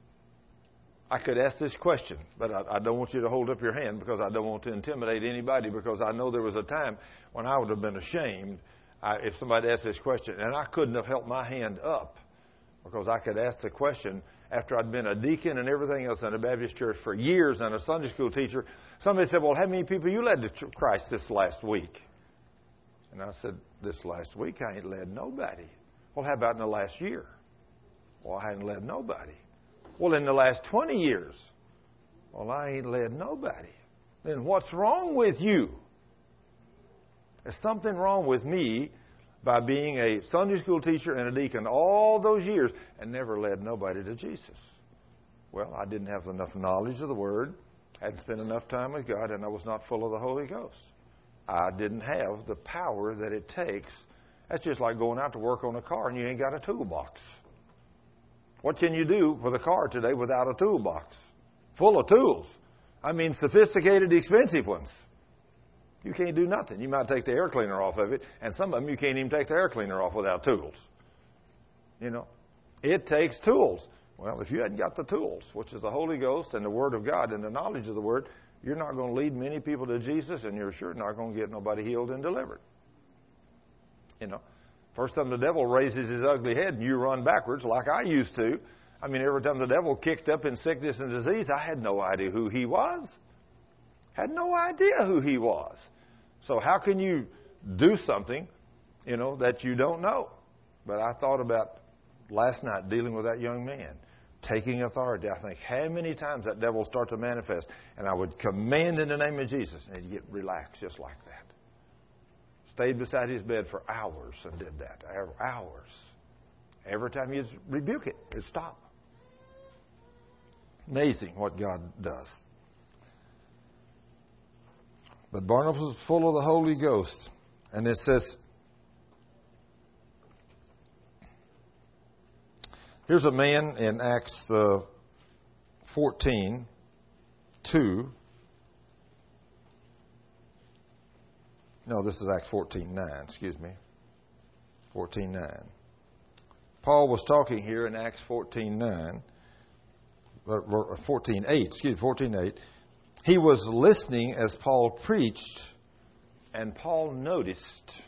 I could ask this question, but I don't want you to hold up your hand, because I don't want to intimidate anybody, because I know there was a time when I would have been ashamed if somebody asked this question, and I couldn't have held my hand up, because I could ask the question after I'd been a deacon and everything else in a Baptist church for years and a Sunday school teacher. Somebody said, well, how many people you led to Christ this last week? And I said, this last week I ain't led nobody. Well, how about in the last year? Well, I hadn't led nobody. Well, in the last 20 years? Well, I ain't led nobody. Then what's wrong with you? There's something wrong with me by being a Sunday school teacher and a deacon all those years and never led nobody to Jesus. Well, I didn't have enough knowledge of the Word, hadn't spent enough time with God, and I was not full of the Holy Ghost. I didn't have the power that it takes. That's just like going out to work on a car and you ain't got a toolbox. What can you do with a car today without a toolbox? Full of tools. I mean, sophisticated, expensive ones. You can't do nothing. You might take the air cleaner off of it, and some of them you can't even take the air cleaner off without tools. You know, it takes tools. Well, if you hadn't got the tools, which is the Holy Ghost and the Word of God and the knowledge of the Word, you're not going to lead many people to Jesus, and you're sure not going to get nobody healed and delivered. You know, first time the devil raises his ugly head and you run backwards like I used to. I mean, every time the devil kicked up in sickness and disease, I had no idea who he was. Had no idea who he was. So how can you do something, you know, that you don't know? But I thought about last night dealing with that young man, taking authority. I think how many times that devil starts to manifest, and I would command in the name of Jesus, and he'd get relaxed just like that. Stayed beside his bed for hours and did that. Hours. Every time you'd rebuke it, it'd stop. Amazing what God does. But Barnabas was full of the Holy Ghost. And it says, here's a man in Acts 14:2. No, this is Acts 14:9, excuse me. 14:9. Paul was talking here in Acts 14:9. 14:8. He was listening as Paul preached, and Paul noticed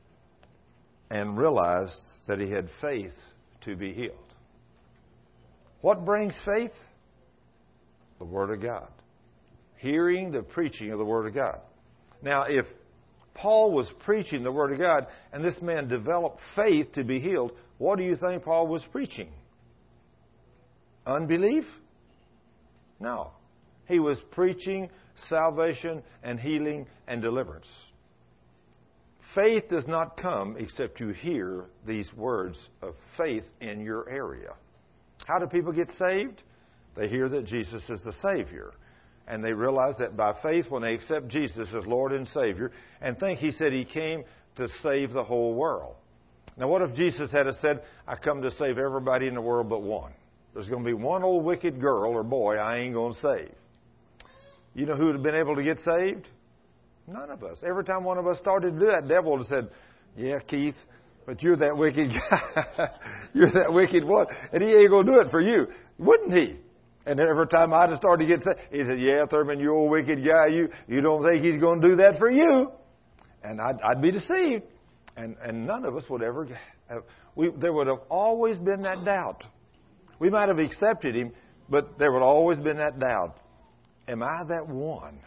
and realized that he had faith to be healed. What brings faith? The Word of God. Hearing the preaching of the Word of God. Now, if Paul was preaching the Word of God, and this man developed faith to be healed, what do you think Paul was preaching? Unbelief? No. He was preaching salvation and healing and deliverance. Faith does not come except you hear these words of faith in your area. How do people get saved? They hear that Jesus is the Savior. And they realize that by faith, when they accept Jesus as Lord and Savior, and think He said He came to save the whole world. Now, what if Jesus had said, I come to save everybody in the world but one? There's going to be one old wicked girl or boy I ain't going to save. You know who would have been able to get saved? None of us. Every time one of us started to do that, the devil would have said, yeah, Keith, but you're that wicked guy. You're that wicked one. And he ain't going to do it for you. Wouldn't he? And every time I'd have started to get saved, he said, yeah, Thurman, you old wicked guy. You don't think he's going to do that for you. And I'd be deceived. And none of us would ever have. There would have always been that doubt. We might have accepted him, but there would always been that doubt. Am I that one?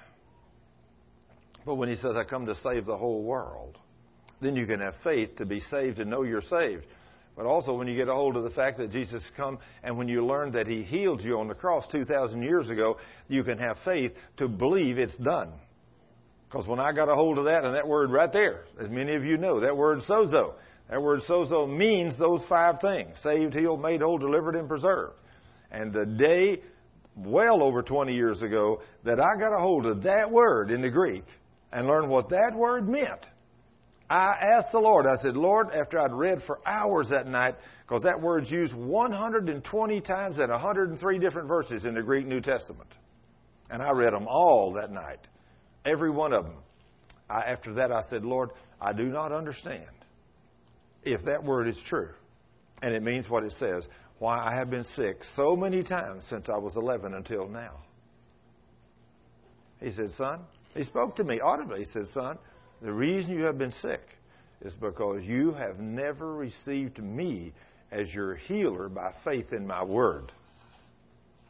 But when he says, I come to save the whole world, then you can have faith to be saved and know you're saved. But also when you get a hold of the fact that Jesus come, and when you learn that He healed you on the cross 2,000 years ago, you can have faith to believe it's done. Because when I got a hold of that, and that word right there, as many of you know, that word sozo. That word sozo means those 5 things. Saved, healed, made whole, delivered, and preserved. And the day, well over 20 years ago, that I got a hold of that word in the Greek and learned what that word meant, I asked the Lord, I said, Lord, after I'd read for hours that night, because that word's used 120 times in 103 different verses in the Greek New Testament. And I read them all that night. Every one of them. After that, I said, Lord, I do not understand if that word is true. And it means what it says. Why I have been sick so many times since I was 11 until now. He said, son, he spoke to me audibly. He said, son, the reason you have been sick is because you have never received me as your healer by faith in my word.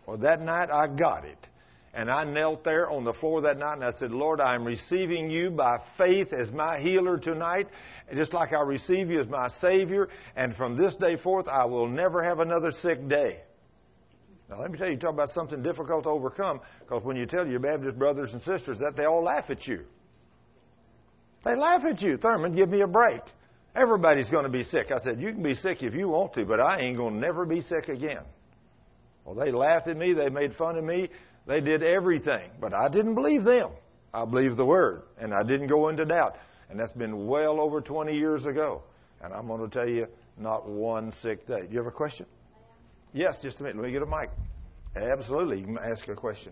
Well, that night I got it. And I knelt there on the floor that night and I said, Lord, I am receiving you by faith as my healer tonight, just like I receive you as my Savior. And from this day forth, I will never have another sick day. Now, let me tell you, talk about something difficult to overcome, because when you tell your Baptist brothers and sisters that, they all laugh at you. They laugh at you. Thurman, give me a break. Everybody's going to be sick. I said, you can be sick if you want to, but I ain't going to never be sick again. Well, they laughed at me. They made fun of me. They did everything. But I didn't believe them. I believed the Word. And I didn't go into doubt. And that's been well over 20 years ago. And I'm going to tell you, not one sick day. Do you have a question? Yes, just a minute. Let me get a mic. Absolutely. You can ask a question.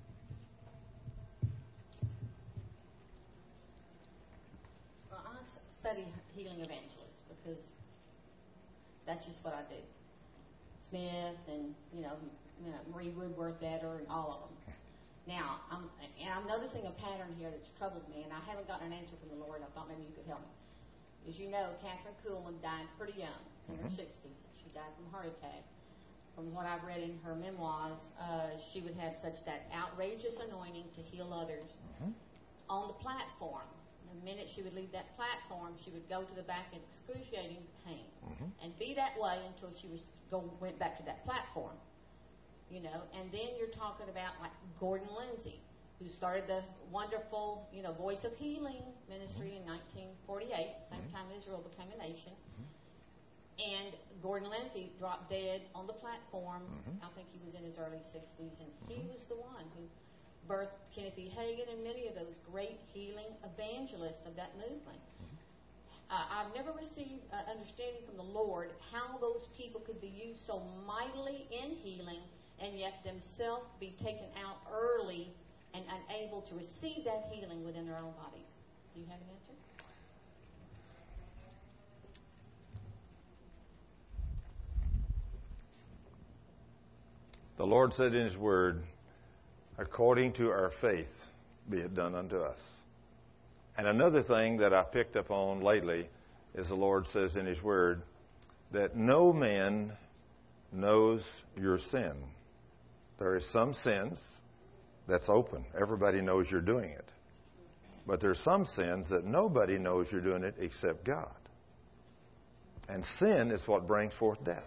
Well, I study healing evangelists because that's just what I do. Smith and, Marie Woodworth Etter and all of them. Now, I'm noticing a pattern here that's troubled me, and I haven't gotten an answer from the Lord. I thought maybe you could help me. As you know, Catherine Kuhlman died pretty young, in her 60s. She died from a heart attack. From what I've read in her memoirs, she would have such that outrageous anointing to heal others on the platform. The minute she would leave that platform, she would go to the back in excruciating pain and be that way until she went back to that platform. And then you're talking about like Gordon Lindsay, who started the wonderful, Voice of Healing ministry in 1948, same time Israel became a nation. And Gordon Lindsay dropped dead on the platform. I think he was in his early 60s, and he was the one who birthed Kenneth E. Hagin and many of those great healing evangelists of that movement. I've never received understanding from the Lord how those people could be used so mightily in healing and yet themselves be taken out early and unable to receive that healing within their own bodies. Do you have an answer? The Lord said in His Word, according to our faith, be it done unto us. And another thing that I picked up on lately is the Lord says in His Word that no man knows your sin. There are some sins that's open. Everybody knows you're doing it. But there's some sins that nobody knows you're doing it except God. And sin is what brings forth death.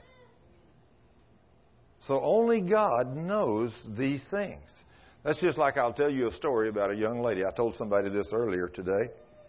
So only God knows these things. That's just like I'll tell you a story about a young lady. I told somebody this earlier today.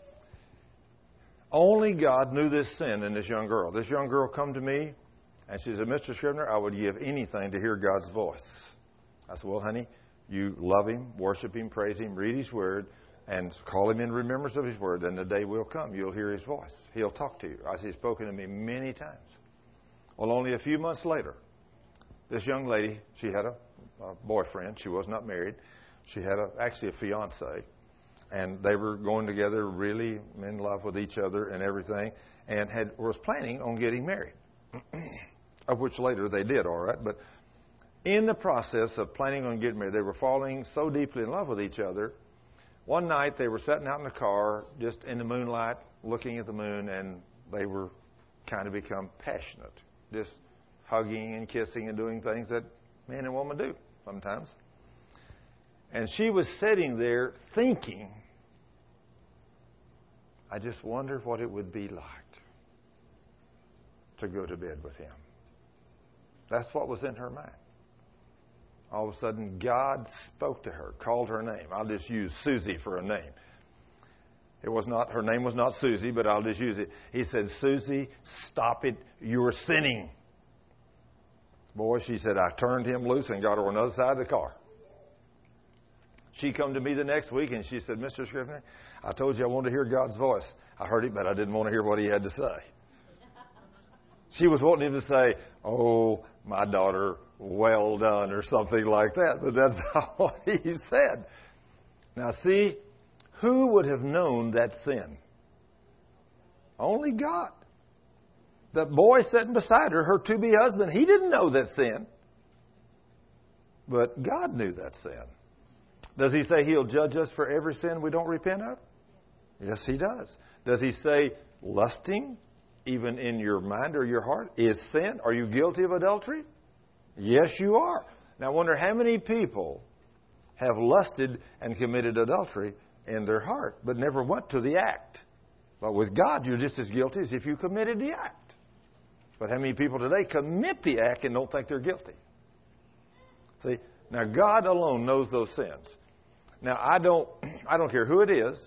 Only God knew this sin in this young girl. This young girl come to me and she said, Mr. Scrivener, I would give anything to hear God's voice. I said, well, honey, you love Him, worship Him, praise Him, read His Word, and call Him in remembrance of His Word, and the day will come. You'll hear His voice. He'll talk to you. I see He's spoken to me many times. Well, only a few months later, this young lady, she had a boyfriend. She was not married. She had actually a fiance. And they were going together really in love with each other and everything, and was planning on getting married, of which later they did, all right. But in the process of planning on getting married, they were falling so deeply in love with each other. One night they were sitting out in the car, just in the moonlight, looking at the moon, and they were kind of become passionate, just hugging and kissing and doing things that man and woman do sometimes. And she was sitting there thinking, I just wonder what it would be like to go to bed with him. That's what was in her mind. All of a sudden, God spoke to her, called her name. I'll just use Susie for a name. Her name was not Susie, but I'll just use it. He said, Susie, stop it. You're sinning. Boy, she said, I turned him loose and got her on the other side of the car. She come to me the next week and she said, Mr. Scrivener, I told you I wanted to hear God's voice. I heard it, but I didn't want to hear what He had to say. She was wanting him to say, oh, my daughter, well done, or something like that. But that's not what he said. Now, see, who would have known that sin? Only God. The boy sitting beside her, her to-be husband, he didn't know that sin. But God knew that sin. Does He say He'll judge us for every sin we don't repent of? Yes, He does. Does He say lusting, even in your mind or your heart, is sin? Are you guilty of adultery? Yes, you are. Now I wonder how many people have lusted and committed adultery in their heart, but never went to the act. But with God, you're just as guilty as if you committed the act. But how many people today commit the act and don't think they're guilty? See, now God alone knows those sins. Now I don't care who it is.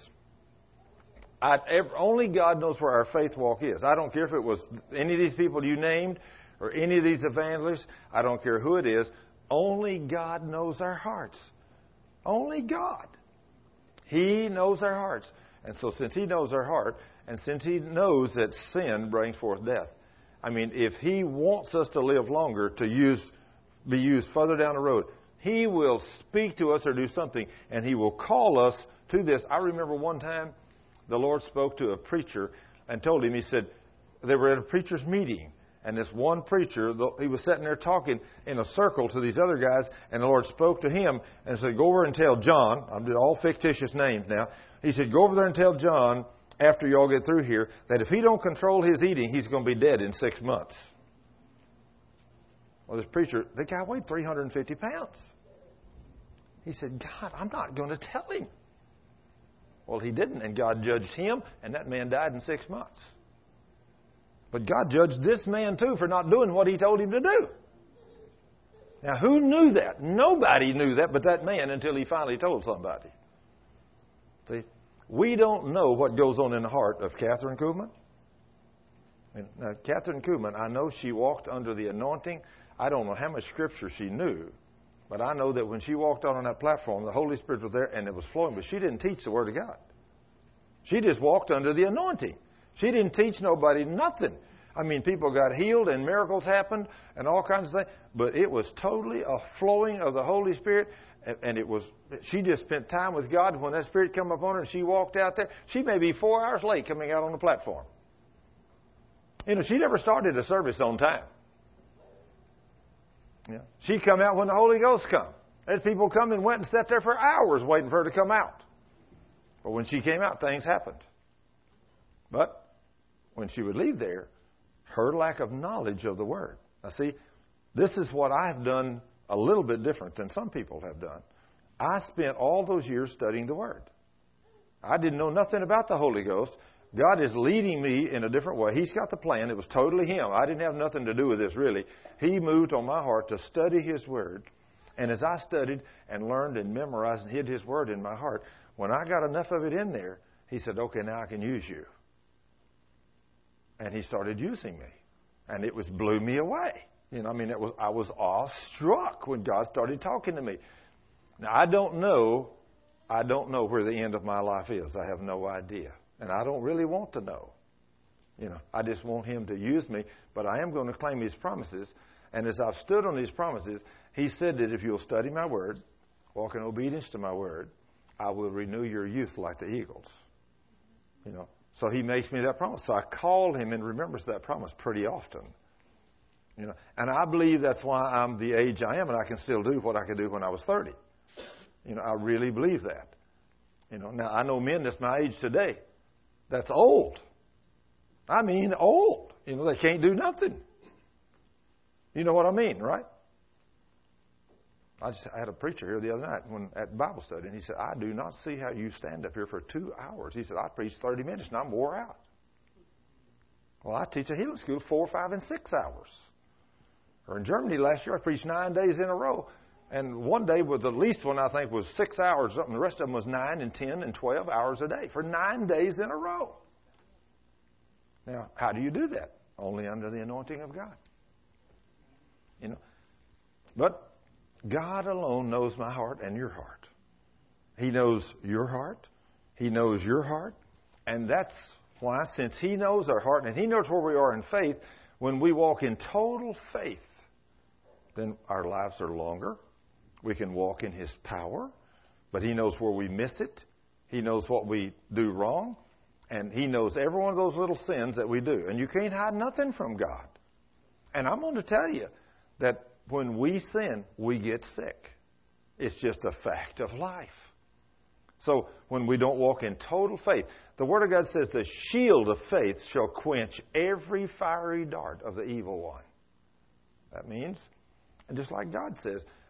Only God knows where our faith walk is. I don't care if it was any of these people you named or any of these evangelists. I don't care who it is. Only God knows our hearts. Only God. He knows our hearts. And so since He knows our heart, and since He knows that sin brings forth death, I mean, if He wants us to live longer, to be used further down the road, He will speak to us or do something, and He will call us to this. I remember one time the Lord spoke to a preacher and told him, He said, they were at a preacher's meeting, and this one preacher, he was sitting there talking in a circle to these other guys, and the Lord spoke to him and said, go over and tell John, I'm doing all fictitious names now, He said, go over there and tell John, after you all get through here, that if he don't control his eating, he's going to be dead in 6 months. Well, this preacher, the guy weighed 350 pounds. He said, God, I'm not going to tell him. Well, he didn't, and God judged him, and that man died in 6 months. But God judged this man, too, for not doing what He told him to do. Now, who knew that? Nobody knew that but that man until he finally told somebody. See, we don't know what goes on in the heart of Catherine Kuhlman. Now, Catherine Kuhlman, I know she walked under the anointing. I don't know how much Scripture she knew, but I know that when she walked on that platform, the Holy Spirit was there and it was flowing, but she didn't teach the Word of God. She just walked under the anointing. She didn't teach nobody nothing. I mean, people got healed and miracles happened and all kinds of things, but it was totally a flowing of the Holy Spirit. And it was, she just spent time with God. When that Spirit came upon her and she walked out there, she may be 4 hours late coming out on the platform. You know, she never started a service on time. Yeah. She come out when the Holy Ghost come. There's people come and went and sat there for hours waiting for her to come out. But when she came out, things happened. But when she would leave there, her lack of knowledge of the Word. Now see, this is what I've done a little bit different than some people have done. I spent all those years studying the Word. I didn't know nothing about the Holy Ghost. God is leading me in a different way. He's got the plan. It was totally Him. I didn't have nothing to do with this, really. He moved on my heart to study His Word. And as I studied and learned and memorized and hid His Word in my heart, when I got enough of it in there, He said, okay, now I can use you. And He started using me. And it blew me away. You know, I mean, I was awestruck when God started talking to me. Now, I don't know where the end of my life is. I have no idea. And I don't really want to know. You know, I just want Him to use me. But I am going to claim His promises. And as I've stood on His promises, He said that if you'll study my Word, walk in obedience to my Word, I will renew your youth like the eagles. You know, so He makes me that promise. So I call Him and remembers that promise pretty often. You know, and I believe that's why I'm the age I am, and I can still do what I could do when I was 30. You know, I really believe that. You know, now I know men that's my age today. That's old. I mean, old. You know, they can't do nothing. You know what I mean, right? I had a preacher here the other night at Bible study, and he said, I do not see how you stand up here for 2 hours. He said, I preached 30 minutes, and I'm wore out. Well, I teach a healing school 4, 5, and 6 hours. Or in Germany last year, I preached 9 days in a row. And one day, with the least one, I think, was 6 hours. And the rest of them was 9 and 10 and 12 hours a day for 9 days in a row. Now, how do you do that? Only under the anointing of God. You know. But God alone knows my heart and your heart. He knows your heart. He knows your heart. And that's why, since He knows our heart and He knows where we are in faith, when we walk in total faith, then our lives are longer. We can walk in His power. But He knows where we miss it. He knows what we do wrong. And He knows every one of those little sins that we do. And you can't hide nothing from God. And I'm going to tell you that when we sin, we get sick. It's just a fact of life. So when we don't walk in total faith, the Word of God says the shield of faith shall quench every fiery dart of the evil one. That means, and just like God says,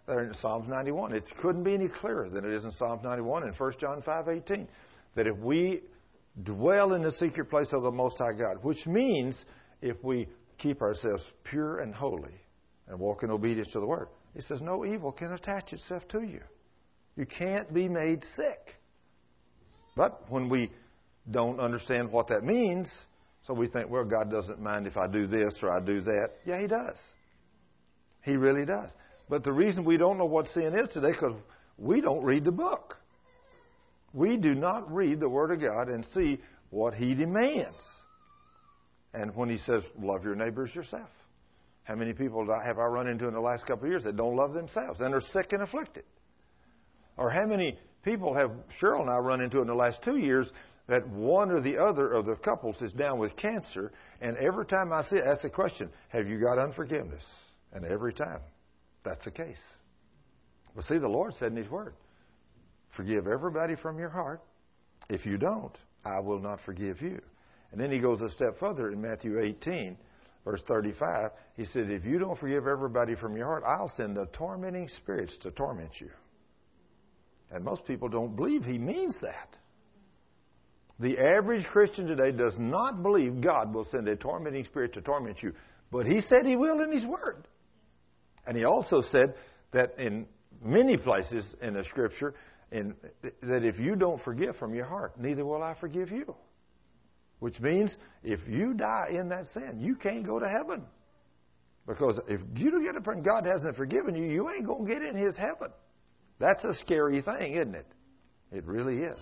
there in Psalms 91. It couldn't be any clearer than it is in Psalms 91 and 1 John 5:18. That if we dwell in the secret place of the Most High God, which means if we keep ourselves pure and holy and walk in obedience to the Word, it says no evil can attach itself to you. You can't be made sick. But when we don't understand what that means, so we think, well, God doesn't mind if I do this or I do that. Yeah, He does. He really does. But the reason we don't know what sin is today is because we don't read the book. We do not read the Word of God and see what He demands. And when He says, love your neighbor as yourself. How many people have I run into in the last couple of years that don't love themselves and are sick and afflicted? Or how many people have Cheryl and I run into in the last 2 years that one or the other of the couples is down with cancer, and every time I see it, I ask the question, have you got unforgiveness? And every time, that's the case. Well, see, the Lord said in His Word, forgive everybody from your heart. If you don't, I will not forgive you. And then He goes a step further in Matthew 18, verse 35. He said, if you don't forgive everybody from your heart, I'll send the tormenting spirits to torment you. And most people don't believe He means that. The average Christian today does not believe God will send a tormenting spirit to torment you. But He said He will in His Word. And He also said that in many places in the Scripture, that if you don't forgive from your heart, neither will I forgive you. Which means if you die in that sin, you can't go to heaven. Because if you don't get it and God hasn't forgiven you, you ain't going to get in His heaven. That's a scary thing, isn't it? It really is.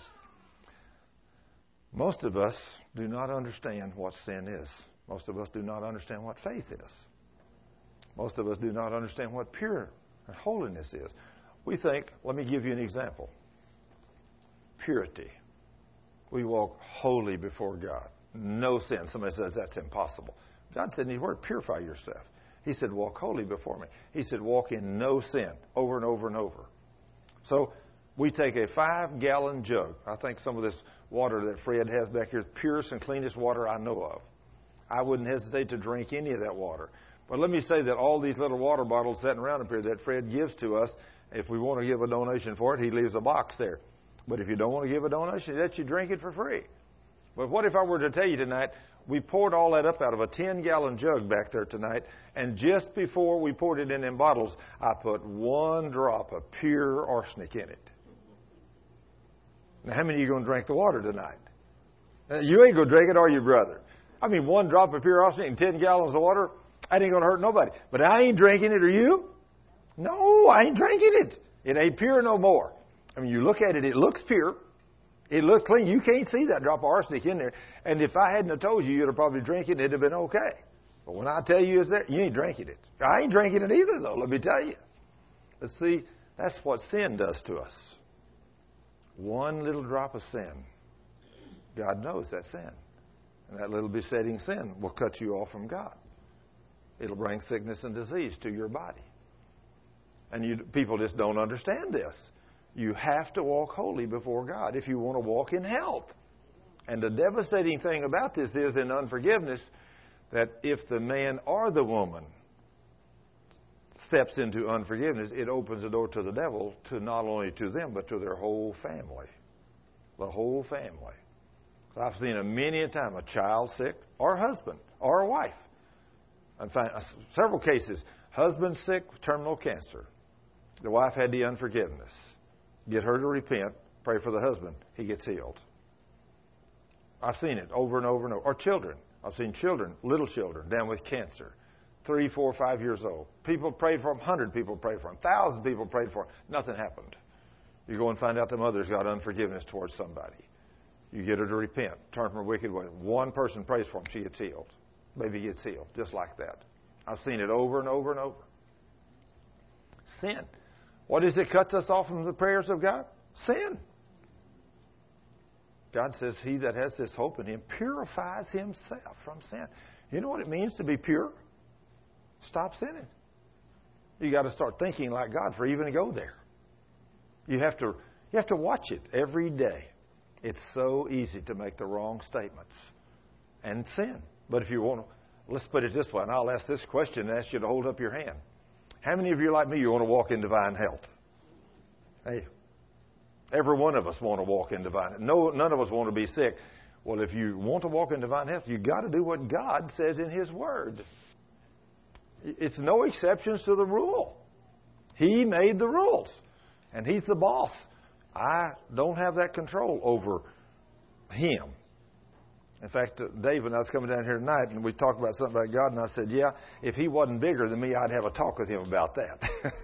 Most of us do not understand what sin is. Most of us do not understand what faith is. Most of us do not understand what pure and holiness is. We think, let me give you an example. Purity. We walk holy before God. No sin. Somebody says that's impossible. God said in His Word, purify yourself. He said, walk holy before me. He said, walk in no sin, over and over and over. So we take a 5-gallon jug. I think some of this water that Fred has back here is the purest and cleanest water I know of. I wouldn't hesitate to drink any of that water. But let me say that all these little water bottles sitting around up here that Fred gives to us, if we want to give a donation for it, he leaves a box there. But if you don't want to give a donation, he lets you drink it for free. But what if I were to tell you tonight, we poured all that up out of a 10-gallon jug back there tonight, and just before we poured it in them bottles, I put 1 drop of pure arsenic in it. Now, how many of you going to drink the water tonight? You ain't going to drink it, are you, brother? I mean, 1 drop of pure arsenic and 10 gallons of water, that ain't going to hurt nobody. But I ain't drinking it, are you? No, I ain't drinking it. It ain't pure no more. I mean, you look at it, it looks pure. It looks clean. You can't see that drop of arsenic in there. And if I hadn't have told you, you'd have probably drank it and it'd have been okay. But when I tell you it's there, you ain't drinking it. I ain't drinking it either, though, let me tell you. But see, that's what sin does to us. 1 little drop of sin. God knows that's sin. And that little besetting sin will cut you off from God. It'll bring sickness and disease to your body. And people just don't understand this. You have to walk holy before God if you want to walk in health. And the devastating thing about this is in unforgiveness that if the man or the woman steps into unforgiveness, it opens the door to the devil, to not only to them, but to their whole family. The whole family. So I've seen many a time a child sick, or a husband, or a wife. I find several cases, husband sick with terminal cancer. The wife had the unforgiveness. Get her to repent, pray for the husband, he gets healed. I've seen it over and over and over. Or children. I've seen children, little children, down with cancer. 3, 4, 5 years old. People prayed for them. 100 people prayed for them. 1,000 people prayed for them. Nothing happened. You go and find out the mother's got unforgiveness towards somebody. You get her to repent, turn from her wicked way. 1 person prays for them, she gets healed. Baby gets healed, just like that. I've seen it over and over and over. Sin. What is it cuts us off from the prayers of God? Sin. God says he that has this hope in him purifies himself from sin. You know what it means to be pure? Stop sinning. You got to start thinking like God for even to go there. You have to watch it every day. It's so easy to make the wrong statements and sin. But if you want to, let's put it this way, and I'll ask this question and ask you to hold up your hand. How many of you are like me, you want to walk in divine health? Hey, every one of us want to walk in divine health. No, none of us want to be sick. Well, if you want to walk in divine health, you've got to do what God says in His Word. It's no exceptions to the rule. He made the rules, and He's the boss. I don't have that control over Him. In fact, Dave and I was coming down here tonight, and we talked about something about God, and I said, yeah, if He wasn't bigger than me, I'd have a talk with Him about that.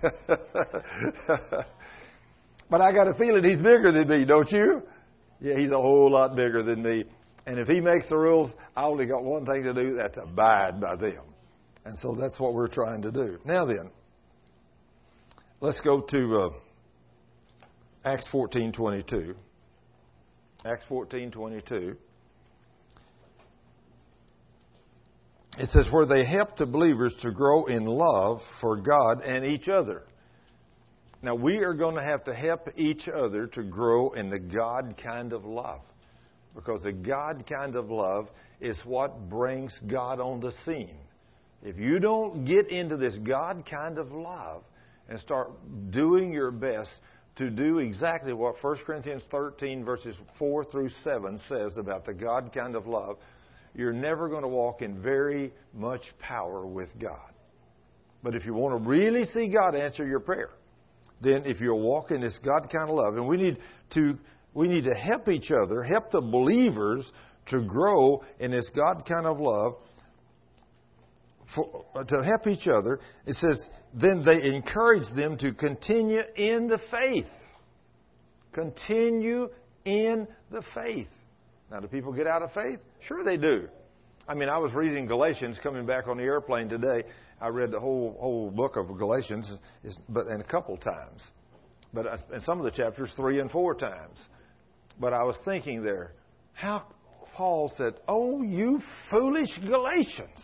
But I got a feeling He's bigger than me, don't you? Yeah, He's a whole lot bigger than me. And if He makes the rules, I only got one thing to do, that's abide by them. And so that's what we're trying to do. Now then, let's go to Acts 14:22. Acts 14:22. It says, where they help the believers to grow in love for God and each other. Now, we are going to have to help each other to grow in the God kind of love. Because the God kind of love is what brings God on the scene. If you don't get into this God kind of love and start doing your best to do exactly what 1 Corinthians 13 verses 4 through 7 says about the God kind of love, you're never going to walk in very much power with God. But if you want to really see God answer your prayer, then if you'll walk in this God kind of love, and we need to help each other, help the believers to grow in this God kind of love, to help each other. It says, then they encourage them to continue in the faith. Continue in the faith. Now, do people get out of faith? Sure they do. I mean, I was reading Galatians coming back on the airplane today. I read the whole book of Galatians, and a couple times. But in some of the chapters, 3 and 4 times. But I was thinking there, how Paul said, oh, you foolish Galatians.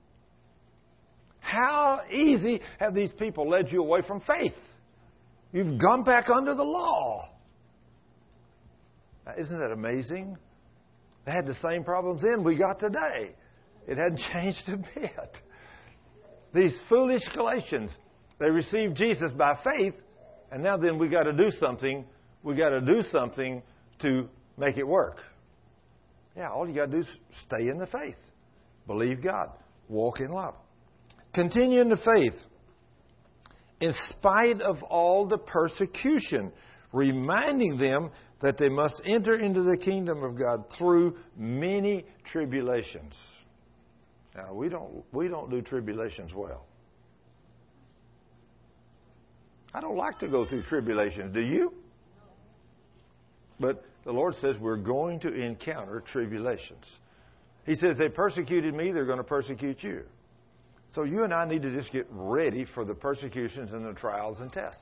How easy have these people led you away from faith? You've gone back under the law. Now, isn't that amazing? They had the same problems then we got today. It hadn't changed a bit. These foolish Galatians, they received Jesus by faith, and now then we got to do something. We got to do something to make it work. Yeah, all you got to do is stay in the faith. Believe God. Walk in love. Continue in the faith. In spite of all the persecution, reminding them that they must enter into the kingdom of God through many tribulations. Now, we don't do tribulations well. I don't like to go through tribulations. Do you? But the Lord says we're going to encounter tribulations. He says, they persecuted me, they're going to persecute you. So you and I need to just get ready for the persecutions and the trials and tests.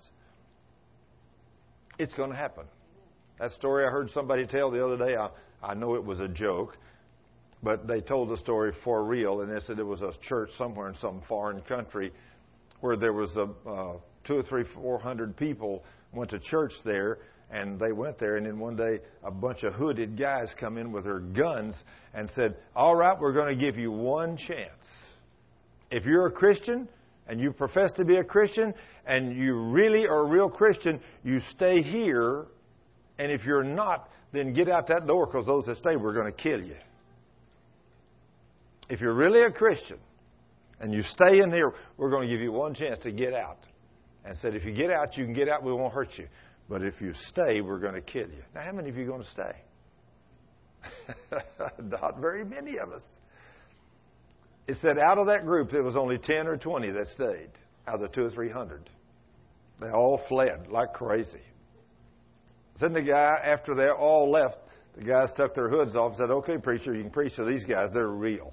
It's going to happen. That story I heard somebody tell the other day, I know it was a joke, but they told the story for real, and they said it was a church somewhere in some foreign country where there was 200 or 300, 400 people went to church there, and they went there, and then one day a bunch of hooded guys come in with their guns and said, all right, we're going to give you one chance. If you're a Christian and you profess to be a Christian and you really are a real Christian, you stay here. And if you're not, then get out that door, because those that stay, we're going to kill you. If you're really a Christian and you stay in here, we're going to give you one chance to get out. And said, if you get out, you can get out, we won't hurt you. But if you stay, we're going to kill you. Now, how many of you are going to stay? Not very many of us. It said out of that group, there was only 10 or 20 that stayed out of the 200 or 300. They all fled like crazy. Then the guy, after they all left, the guys took their hoods off and said, okay, preacher, you can preach to these guys. They're real.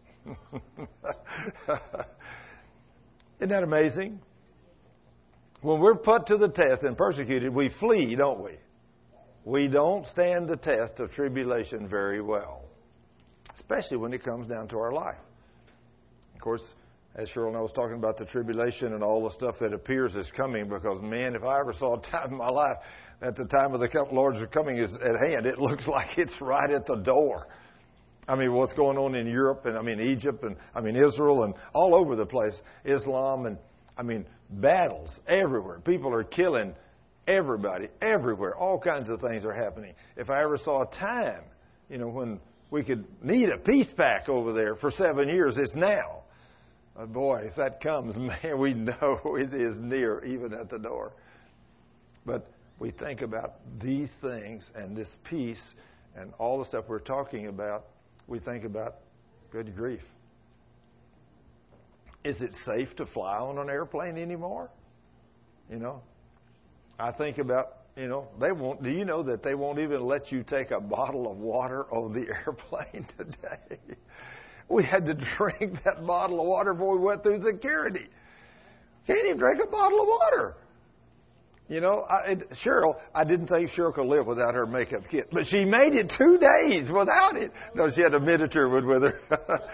Isn't that amazing? When we're put to the test and persecuted, we flee, don't we? We don't stand the test of tribulation very well, especially when it comes down to our life. Of course, as Cheryl and I was talking about the tribulation and all the stuff that appears is coming, because, man, if I ever saw a time in my life that the time of the Lord's coming is at hand, it looks like it's right at the door. I mean, what's going on in Europe, and Egypt, and Israel, and all over the place, Islam, and battles everywhere. People are killing everybody, everywhere. All kinds of things are happening. If I ever saw a time, when we could need a peace pact over there for 7 years, it's now. But boy, if that comes, man, we know it is near, even at the door. But we think about these things and this peace and all the stuff we're talking about. We think about, good grief, is it safe to fly on an airplane anymore? I think about, they won't. Do you know that they won't even let you take a bottle of water on the airplane today? We had to drink that bottle of water before we went through security. Can't even drink a bottle of water. Cheryl, I didn't think Cheryl could live without her makeup kit, but she made it 2 days without it. No, she had a miniature one with her.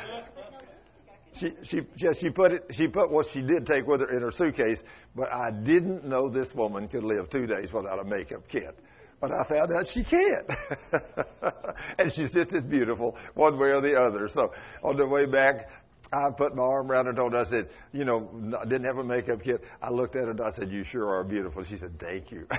She put what she did take with her in her suitcase, but I didn't know this woman could live 2 days without a makeup kit. But I found out she can't. And she's just as beautiful one way or the other. So on the way back, I put my arm around her and told her, I said, I didn't have a makeup kit. I looked at her and I said, you sure are beautiful. She said, thank you.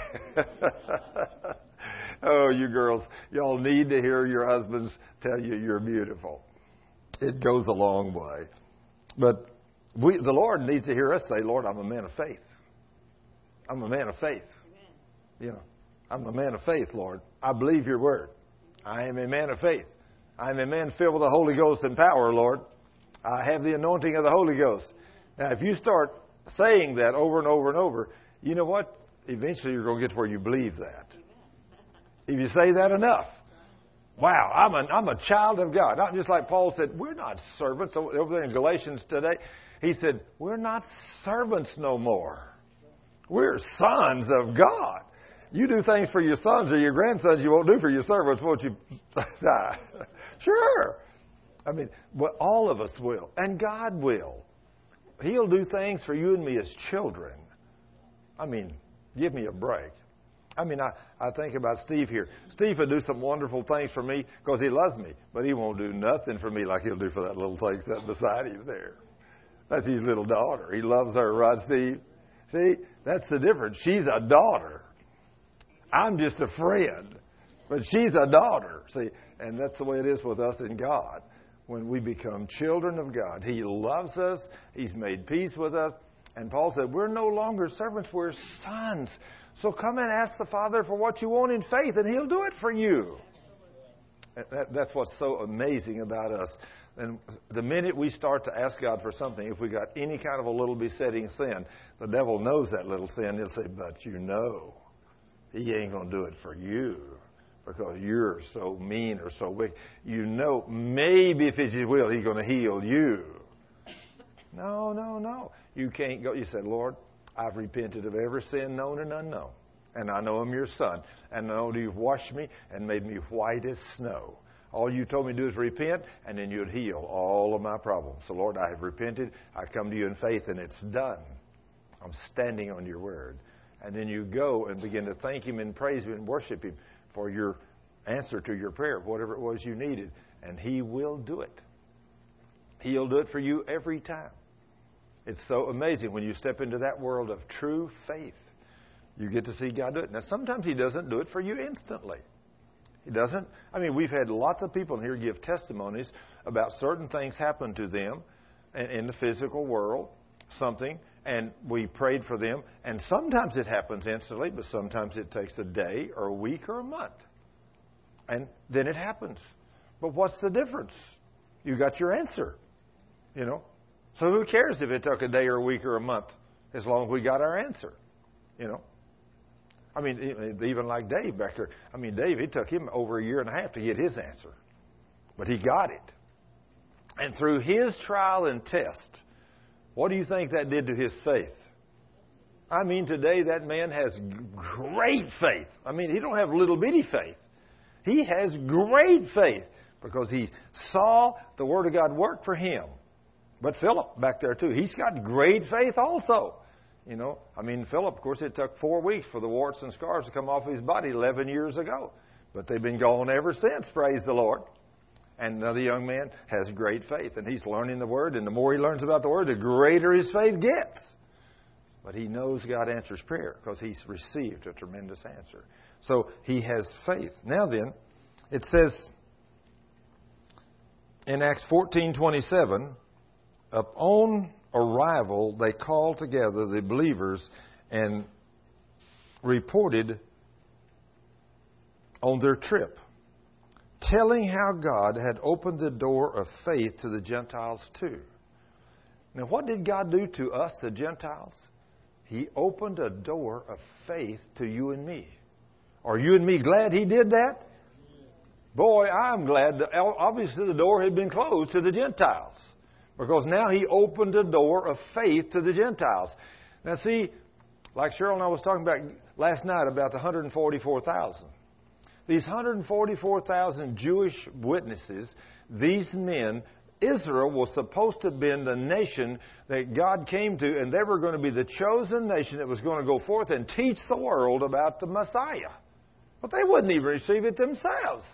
Oh, you girls, y'all need to hear your husbands tell you you're beautiful. It goes a long way. But the Lord needs to hear us say, Lord, I'm a man of faith. I'm a man of faith. Amen. I'm a man of faith, Lord. I believe your word. I am a man of faith. I am a man filled with the Holy Ghost and power, Lord. I have the anointing of the Holy Ghost. Now, if you start saying that over and over and over, you know what? Eventually you're going to get to where you believe that. If you say that enough. Wow, I'm a child of God. Not just like Paul said, we're not servants. Over there in Galatians today, he said, we're not servants no more. We're sons of God. You do things for your sons or your grandsons you won't do for your servants, won't you? Sure. Well, all of us will. And God will. He'll do things for you and me as children. Give me a break. I think about Steve here. Steve will do some wonderful things for me because he loves me, but he won't do nothing for me like he'll do for that little thing sitting beside him there. That's his little daughter. He loves her, right, Steve? See, that's the difference. She's a daughter. I'm just a friend, but she's a daughter. See, and that's the way it is with us in God. When we become children of God, He loves us. He's made peace with us. And Paul said, we're no longer servants, we're sons. So come and ask the Father for what you want in faith, and He'll do it for you. That's what's so amazing about us. And the minute we start to ask God for something, if we got any kind of a little besetting sin, the devil knows that little sin. He'll say, but He ain't going to do it for you because you're so mean or so wicked. Maybe if it's His will, He's going to heal you. No. You can't go. You said, Lord, I've repented of every sin known and unknown. And I know I'm your son. And I know you've washed me and made me white as snow. All you told me to do is repent, and then you'd heal all of my problems. So, Lord, I have repented. I come to you in faith, and it's done. I'm standing on your word. And then you go and begin to thank Him and praise Him and worship Him for your answer to your prayer, whatever it was you needed. And He will do it. He'll do it for you every time. It's so amazing when you step into that world of true faith. You get to see God do it. Now, sometimes He doesn't do it for you instantly. He doesn't. We've had lots of people in here give testimonies about certain things happen to them in the physical world, something, and we prayed for them. And sometimes it happens instantly, but sometimes it takes a day or a week or a month. And then it happens. But what's the difference? You got your answer, So who cares if it took a day or a week or a month, as long as we got our answer, even like Dave back there. Dave, it took him over a year and a half to get his answer. But he got it. And through his trial and test, what do you think that did to his faith? Today that man has great faith. He don't have little bitty faith. He has great faith because he saw the Word of God work for him. But Philip back there too, he's got great faith also. Philip, of course, it took 4 weeks for the warts and scars to come off his body 11 years ago. But they've been gone ever since, praise the Lord. And another young man has great faith, and he's learning the Word. And the more he learns about the Word, the greater his faith gets. But he knows God answers prayer because he's received a tremendous answer. So he has faith. Now then, it says in Acts 14:27, upon arrival, they called together the believers and reported on their trip, telling how God had opened the door of faith to the Gentiles too. Now, what did God do to us, the Gentiles? He opened a door of faith to you and me. Are you and me glad he did that? Boy, I'm glad that obviously the door had been closed to the Gentiles. Because now he opened a door of faith to the Gentiles. Now see, like Cheryl and I was talking about last night about the 144,000. These 144,000 Jewish witnesses, these men, Israel was supposed to have been the nation that God came to, and they were going to be the chosen nation that was going to go forth and teach the world about the Messiah. But they wouldn't even receive it themselves.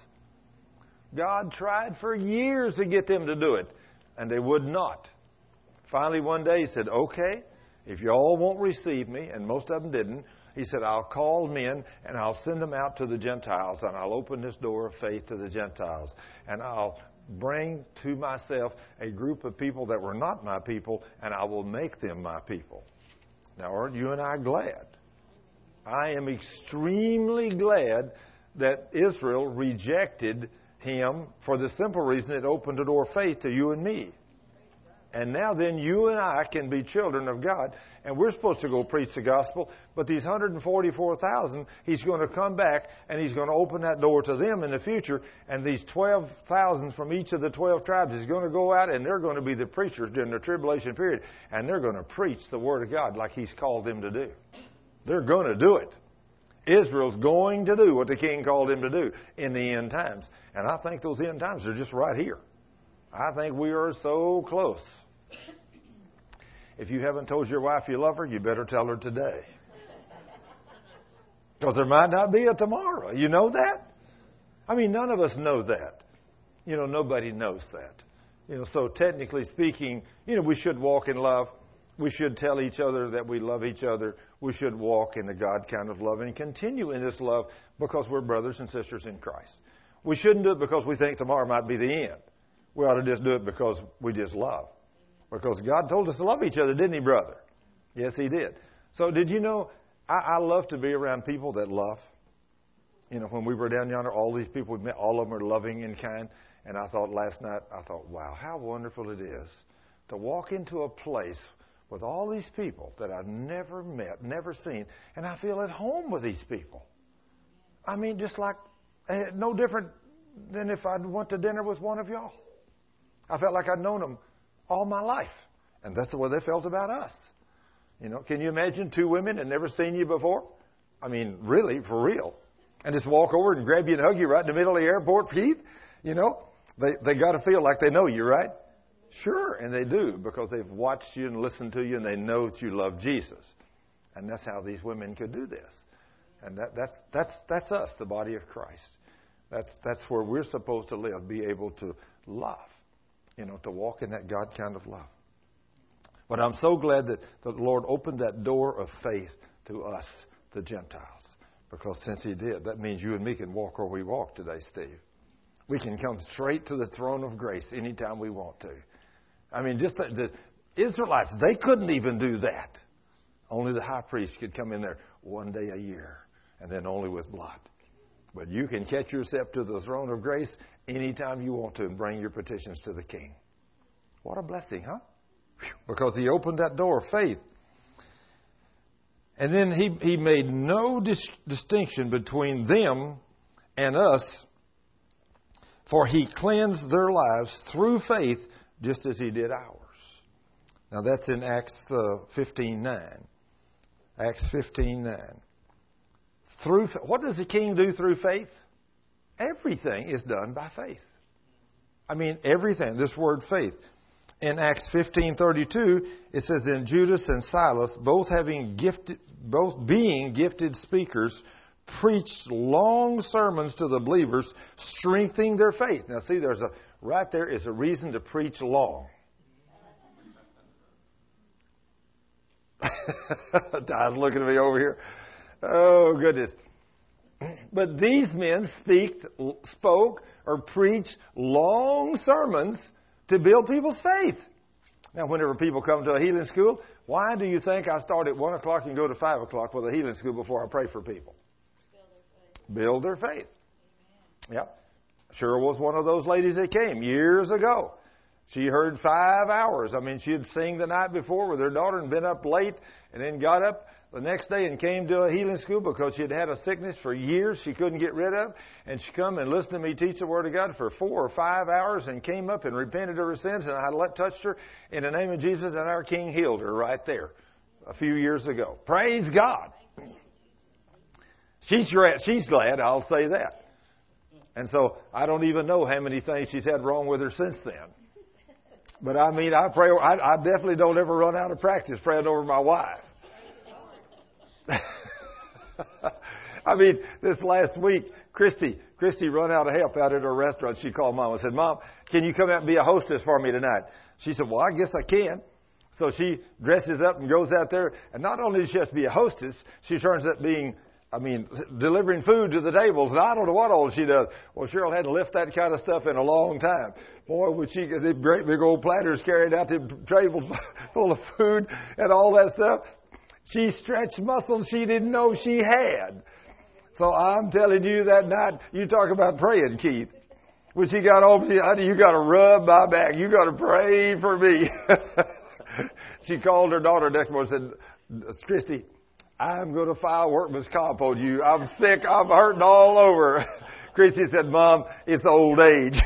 God tried for years to get them to do it, and they would not. Finally, one day he said, okay, if you all won't receive me, and most of them didn't, he said, I'll call men and I'll send them out to the Gentiles, and I'll open this door of faith to the Gentiles, and I'll bring to myself a group of people that were not my people, and I will make them my people. Now, aren't you and I glad? I am extremely glad that Israel rejected him for the simple reason it opened a door of faith to you and me. And now then you and I can be children of God, and we're supposed to go preach the gospel, but these 144,000, he's going to come back and he's going to open that door to them in the future, and these 12,000 from each of the 12 tribes is going to go out, and they're going to be the preachers during the tribulation period, and they're going to preach the word of God like he's called them to do. They're going to do it. Israel's going to do what the king called him to do in the end times. And I think those end times are just right here. I think we are so close. If you haven't told your wife you love her, you better tell her today. Because there might not be a tomorrow. You know that? I mean, none of us know that. You know, nobody knows that. You know, so technically speaking, you know, we should walk in love. We should tell each other that we love each other. We should walk in the God kind of love and continue in this love because we're brothers and sisters in Christ. We shouldn't do it because we think tomorrow might be the end. We ought to just do it because we just love. Because God told us to love each other, didn't he, brother? Yes, he did. So did you know, I love to be around people that love. You know, when we were down yonder, all these people we met, all of them are loving and kind. And I thought last night, wow, how wonderful it is to walk into a place with all these people that I've never met, never seen, and I feel at home with these people. I mean, just like, no different than if I went to dinner with one of y'all. I felt like I'd known them all my life, and that's the way they felt about us. You know, can you imagine two women that never seen you before? I mean, really, for real. And just walk over and grab you and hug you right in the middle of the airport, Keith? You know, they got to feel like they know you, right? Sure, and they do, because they've watched you and listened to you, and they know that you love Jesus. And that's how these women could do this. And that's us, the body of Christ. That's where we're supposed to live, be able to love, you know, to walk in that God kind of love. But I'm so glad that the Lord opened that door of faith to us, the Gentiles, because since he did, that means you and me can walk where we walk today, Steve. We can come straight to the throne of grace anytime we want to. I mean, just the Israelites, they couldn't even do that. Only the high priest could come in there one day a year, and then only with blood. But you can catch yourself to the throne of grace anytime you want to and bring your petitions to the king. What a blessing, huh? Because he opened that door of faith. And then he made no distinction between them and us, for he cleansed their lives through faith just as he did ours. Now that's in Acts 15:9. Acts 15:9. What does the king do through faith? Everything is done by faith. I mean, everything. This word faith. In Acts 15:32, it says, "Then Judas and Silas, both being gifted speakers, preached long sermons to the believers, strengthening their faith." Now, see, right there is a reason to preach long. Ty's looking at me over here. Oh, goodness. But these men spoke or preached long sermons to build people's faith. Now, whenever people come to a healing school, why do you think I start at 1 o'clock and go to 5 o'clock with a healing school before I pray for people? Build their faith. Yep. Sure was one of those ladies that came years ago. She heard 5 hours. I mean, she had sing the night before with her daughter and been up late and then got up the next day and came to a healing school because she had had a sickness for years she couldn't get rid of. And she come and listened to me teach the Word of God for 4 or 5 hours and came up and repented of her sins. And I touched her in the name of Jesus, and our King healed her right there a few years ago. Praise God. She's glad, I'll say that. And so I don't even know how many things she's had wrong with her since then. But I mean, I pray. I definitely don't ever run out of practice praying over my wife. I mean, this last week, Christy run out of help out at her restaurant. She called Mom and said, "Mom, can you come out and be a hostess for me tonight?" She said, "Well, I guess I can." So she dresses up and goes out there. And not only does she have to be a hostess, she turns up being, delivering food to the tables. And I don't know what all she does. Well, Cheryl hadn't lifted that kind of stuff in a long time. Boy, would she get these great big old platters carried out to tables full of food and all that stuff. She stretched muscles she didn't know she had. So I'm telling you that night, you talk about praying, Keith. When she got home, you got to rub my back. You got to pray for me. She called her daughter next morning and said, "Christy, I'm going to file workman's comp on you. I'm sick. I'm hurting all over." Christy said, "Mom, it's old age."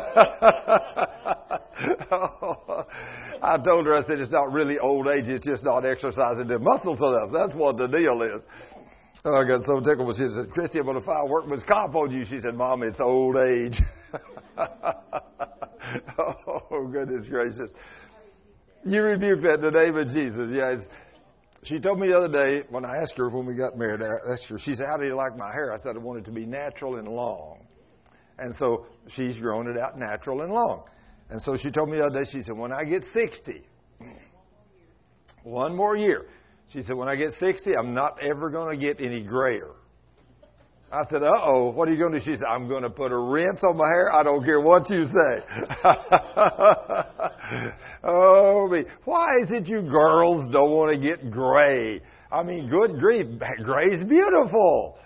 I told her, I said, it's not really old age. It's just not exercising the muscles enough. That's what the deal is. Oh, I got so tickled when she said, "Christy, I'm going to file workman's comp on you." She said, "Mom, it's old age." Oh, goodness gracious. You rebuke that in the name of Jesus. Yes. She told me the other day, when I asked her when we got married, I asked her, she said, "How do you like my hair?" I said, "I want it to be natural and long." And so she's grown it out natural and long. And so she told me the other day, she said, "When I get 60, one more year." She said, "When I get 60, I'm not ever going to get any grayer." I said, "Uh-oh, what are you going to do?" She said, "I'm going to put a rinse on my hair. I don't care what you say." Oh, me. Why is it you girls don't want to get gray? I mean, good grief, gray's beautiful.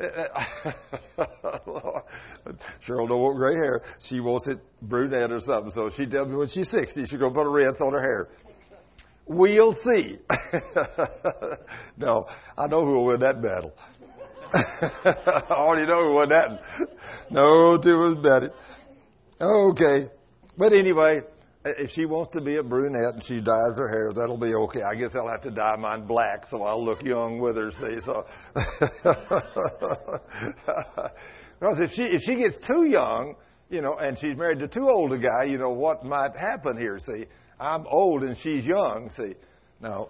Cheryl don't want gray hair. She wants it brunette or something. So she tells me when she's 60, she's going to put a rinse on her hair. We'll see. No, I know who will win that battle. I already know who won that. No, two was betting. Okay. But anyway, if she wants to be a brunette and she dyes her hair, that'll be okay. I guess I'll have to dye mine black so I'll look young with her, see. So, because if she gets too young, and she's married to too old a guy, what might happen here, see. I'm old and she's young, see. No.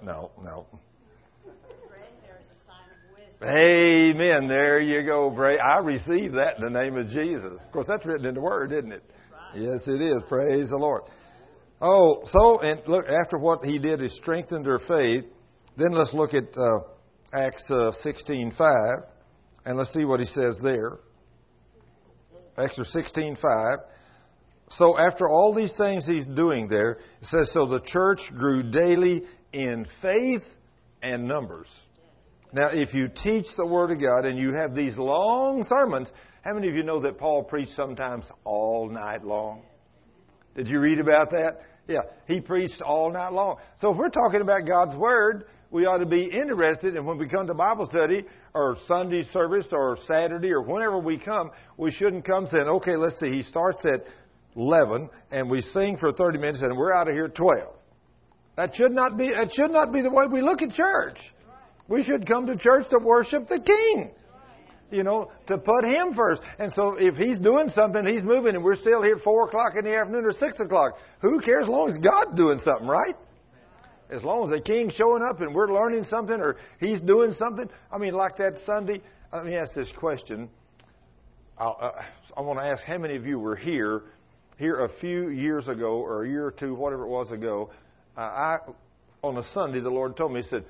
Amen. There you go, Bray. I receive that in the name of Jesus. Of course, that's written in the Word, isn't it? Right. Yes, it is. Praise the Lord. Oh, so, and look, after what he did is strengthened their faith. Then let's look at Acts 16:5, and let's see what he says there. Acts 16:5. So after all these things he's doing there, it says, so the church grew daily in faith and numbers. Now, if you teach the Word of God and you have these long sermons, how many of you know that Paul preached sometimes all night long? Did you read about that? Yeah, he preached all night long. So if we're talking about God's Word, we ought to be interested, and when we come to Bible study or Sunday service or Saturday or whenever we come, we shouldn't come saying, okay, let's see, he starts at 11 and we sing for 30 minutes and we're out of here at 12. That should not be the way we look at church. We should come to church to worship the King. To put Him first. And so if He's doing something, He's moving, and we're still here at 4 o'clock in the afternoon or 6 o'clock, who cares as long as God's doing something, right? As long as the King's showing up and we're learning something or He's doing something. I mean, like that Sunday, let me ask this question. I want to ask how many of you were here a few years ago or a year or two, whatever it was ago. On a Sunday, the Lord told me, He said,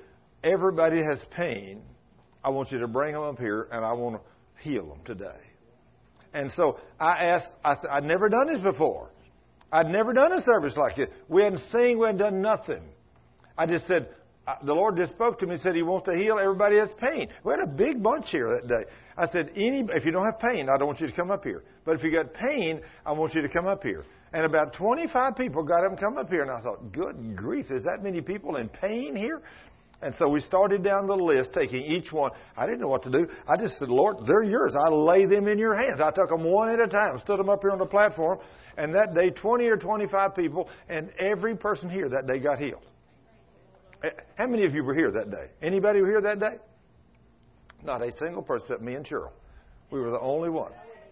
everybody has pain, I want you to bring them up here, and I want to heal them today. And so I said, I'd never done this before. I'd never done a service like this. We hadn't sing, we hadn't done nothing. I just said, the Lord just spoke to me, said He wants to heal everybody has pain. We had a big bunch here that day. I said, if you don't have pain, I don't want you to come up here. But if you got pain, I want you to come up here. And about 25 people got up and come up here. And I thought, good grief, is that many people in pain here? And so we started down the list, taking each one. I didn't know what to do. I just said, Lord, they're yours. I lay them in your hands. I took them one at a time, stood them up here on the platform. And that day, 20 or 25 people, and every person here that day got healed. How many of you were here that day? Anybody were here that day? Not a single person except me and Cheryl. We were the only one.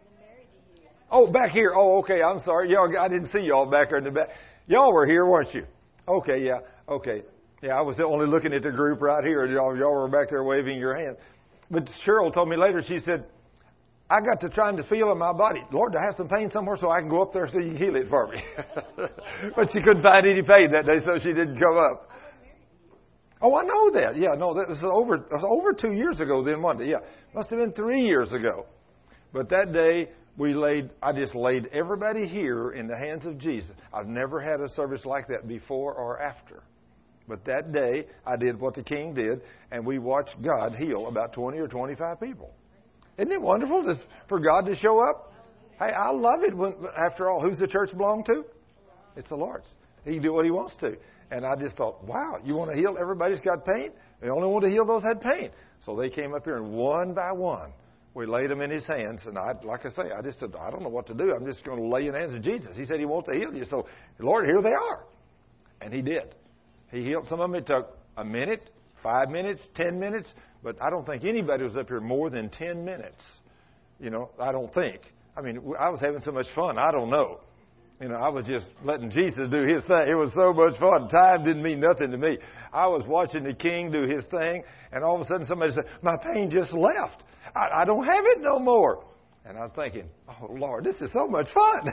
Oh, back here. Oh, okay. I'm sorry. Y'all, I didn't see y'all back there in the back. Y'all were here, weren't you? Okay, yeah. Okay. Yeah, I was only looking at the group right here. Y'all were back there waving your hands. But Cheryl told me later, she said, I got to trying to feel in my body, Lord, do I have some pain somewhere so I can go up there so you can heal it for me? But she couldn't find any pain that day, so she didn't come up. Oh, I know that. Yeah, no, that was over 2 years ago then, Monday. Yeah, must have been 3 years ago. But that day, I just laid everybody here in the hands of Jesus. I've never had a service like that before or after. But that day, I did what the King did, and we watched God heal about 20 or 25 people. Isn't it wonderful for God to show up? Hey, I love it when, after all, who's the church belong to? It's the Lord's. He can do what He wants to. And I just thought, wow, you want to heal everybody's got pain? They only want to heal those that had pain. So they came up here, and one by one, we laid them in His hands. And like I say, I just said, I don't know what to do. I'm just going to lay in the hands of Jesus. He said He wants to heal you. So, Lord, here they are. And He did. He healed some of them. It took a minute, 5 minutes, 10 minutes. But I don't think anybody was up here more than 10 minutes. You know, I don't think. I mean, I was having so much fun. I don't know. You know, I was just letting Jesus do His thing. It was so much fun. Time didn't mean nothing to me. I was watching the King do His thing, and all of a sudden somebody said, my pain just left. I don't have it no more. And I was thinking, oh, Lord, this is so much fun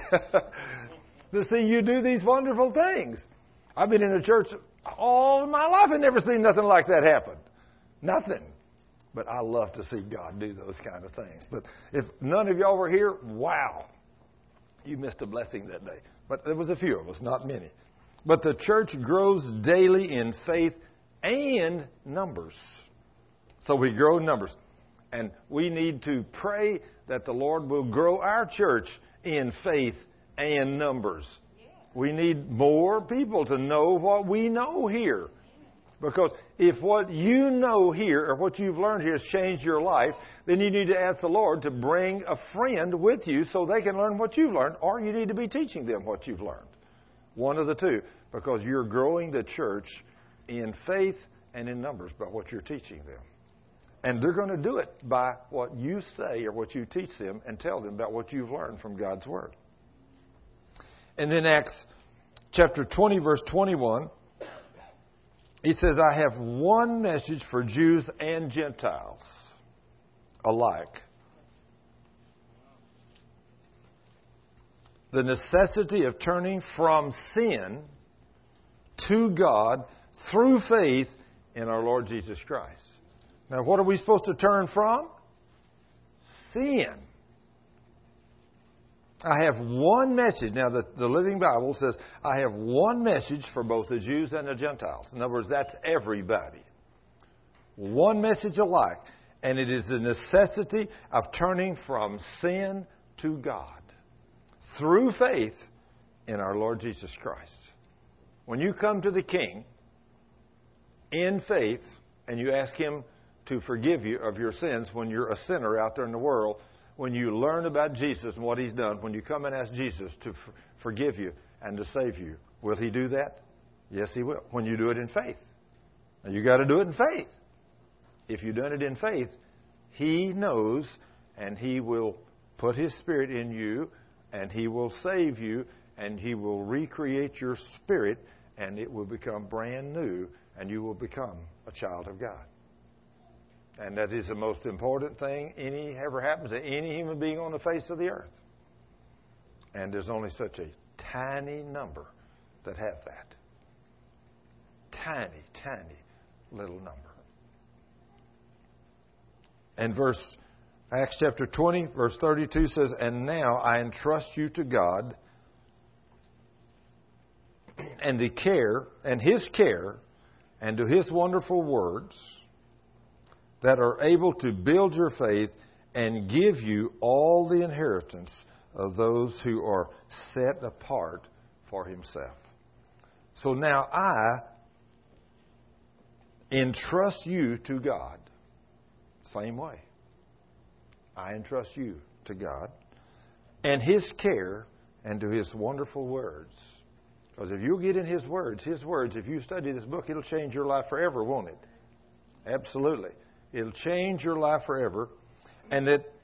to see you do these wonderful things. I've been in a church all my life and never seen nothing like that happen. Nothing. But I love to see God do those kind of things. But if none of y'all were here, wow. You missed a blessing that day. But there was a few of us, not many. But the church grows daily in faith and numbers. So we grow in numbers. And we need to pray that the Lord will grow our church in faith and numbers. We need more people to know what we know here. Because if what you know here or what you've learned here has changed your life, then you need to ask the Lord to bring a friend with you so they can learn what you've learned, or you need to be teaching them what you've learned. One of the two, because you're growing the church in faith and in numbers by what you're teaching them. And they're going to do it by what you say or what you teach them and tell them about what you've learned from God's Word. And then Acts chapter 20, verse 21, he says, I have one message for Jews and Gentiles alike. The necessity of turning from sin to God through faith in our Lord Jesus Christ. Now, what are we supposed to turn from? Sin. I have one message. Now, the Living Bible says, I have one message for both the Jews and the Gentiles. In other words, that's everybody. One message alike. And it is the necessity of turning from sin to God through faith in our Lord Jesus Christ. When you come to the King in faith and you ask Him to forgive you of your sins when you're a sinner out there in the world, when you learn about Jesus and what He's done, when you come and ask Jesus to forgive you and to save you, will He do that? Yes, He will. When you do it in faith. Now, you got to do it in faith. If you've done it in faith, He knows, and He will put His Spirit in you, and He will save you, and He will recreate your spirit, and it will become brand new, and you will become a child of God. And that is the most important thing ever happens to any human being on the face of the earth. And there's only such a tiny number that have that. Tiny, tiny little number. And Acts chapter 20, verse 32 says, "And now I entrust you to God and His care, and to His wonderful words that are able to build your faith and give you all the inheritance of those who are set apart for Himself." So now I entrust you to God. Same way. I entrust you to God and His care and to His wonderful words. Because if you get in His words, if you study this book, it'll change your life forever, won't it? Absolutely. It'll change your life forever. And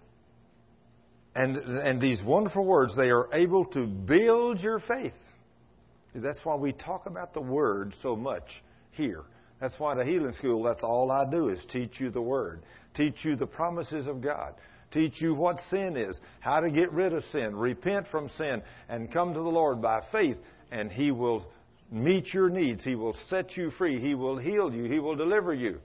these wonderful words, they are able to build your faith. That's why we talk about the Word so much here. That's why at a healing school, that's all I do is teach you the Word. Teach you the promises of God. Teach you what sin is, how to get rid of sin, repent from sin, and come to the Lord by faith. And He will meet your needs. He will set you free. He will heal you. He will deliver you.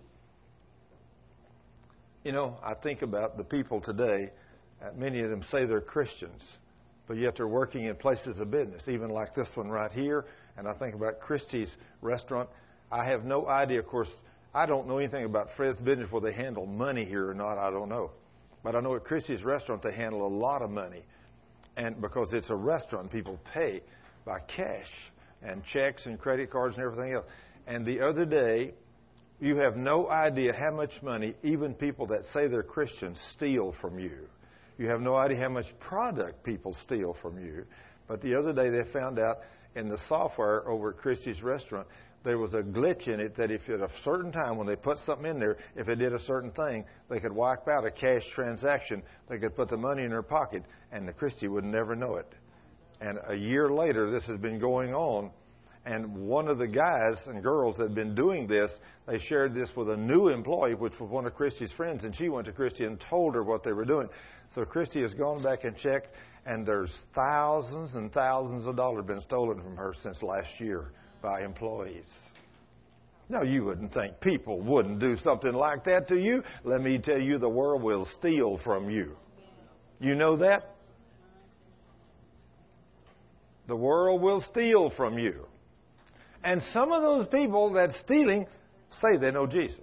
You know, I think about the people today. Many of them say they're Christians, but yet they're working in places of business, even like this one right here. And I think about Christie's restaurant. I have no idea. Of course, I don't know anything about Fred's business, whether they handle money here or not. I don't know. But I know at Christie's restaurant, they handle a lot of money. And because it's a restaurant, people pay by cash and checks and credit cards and everything else. And the other day, you have no idea how much money even people that say they're Christians steal from you. You have no idea how much product people steal from you. But the other day they found out in the software over at Christie's restaurant, there was a glitch in it that if at a certain time when they put something in there, if it did a certain thing, they could wipe out a cash transaction. They could put the money in their pocket, and the Christie would never know it. And a year later, this has been going on. And one of the guys and girls that had been doing this, they shared this with a new employee, which was one of Christie's friends. And she went to Christie and told her what they were doing. So Christie has gone back and checked, and there's thousands and thousands of dollars been stolen from her since last year by employees. Now, you wouldn't think people wouldn't do something like that to you. Let me tell you, the world will steal from you. You know that? The world will steal from you. And some of those people that's stealing say they know Jesus.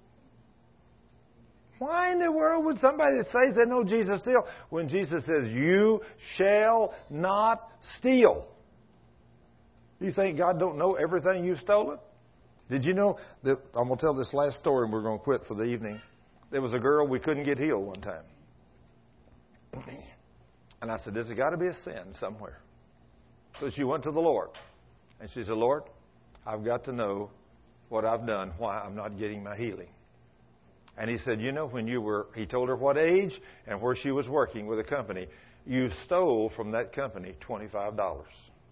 Why in the world would somebody that says they know Jesus steal when Jesus says, "You shall not steal"? You think God don't know everything you've stolen? Did you know that, I'm going to tell this last story and we're going to quit for the evening. There was a girl we couldn't get healed one time. And I said, there's got to be a sin somewhere. So she went to the Lord. And she said, "Lord, I've got to know what I've done, why I'm not getting my healing." And He said, "You know, he told her what age and where she was working with a company. You stole from that company $25.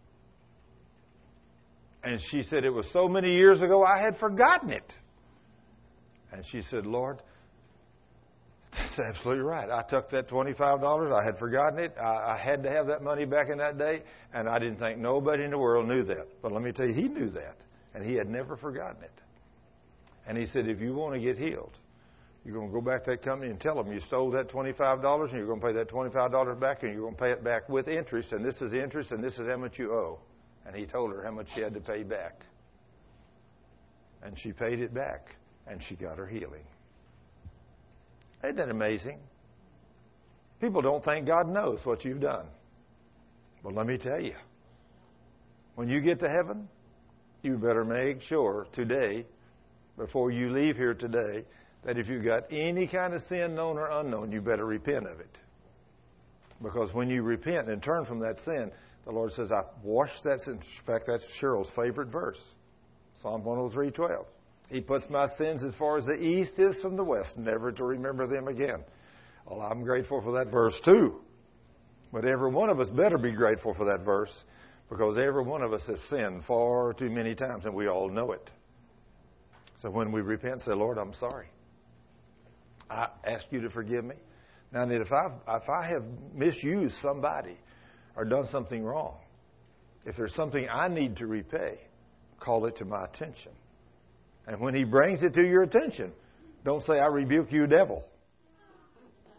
And she said, "It was so many years ago, I had forgotten it." And she said, "Lord, that's absolutely right. I took that $25. I had forgotten it. I had to have that money back in that day. And I didn't think nobody in the world knew that. But let me tell you, He knew that. And He had never forgotten it." And He said, "If you want to get healed, you're going to go back to that company and tell them you stole that $25 and you're going to pay that $25 back and you're going to pay it back with interest. And this is interest and this is how much you owe." And He told her how much she had to pay back. And she paid it back. And she got her healing. Isn't that amazing? People don't think God knows what you've done. But let me tell you, when you get to heaven, you better make sure today, before you leave here today, that if you've got any kind of sin known or unknown, you better repent of it. Because when you repent and turn from that sin, the Lord says, "I washed that sin." In fact, that's Cheryl's favorite verse. Psalm 103:12. He puts my sins as far as the east is from the west, never to remember them again. Well, I'm grateful for that verse too. But every one of us better be grateful for that verse, because every one of us has sinned far too many times, and we all know it. So when we repent, say, "Lord, I'm sorry. I ask you to forgive me." Now, that if I have misused somebody or done something wrong, if there's something I need to repay, call it to my attention. And when He brings it to your attention, don't say, "I rebuke you, devil."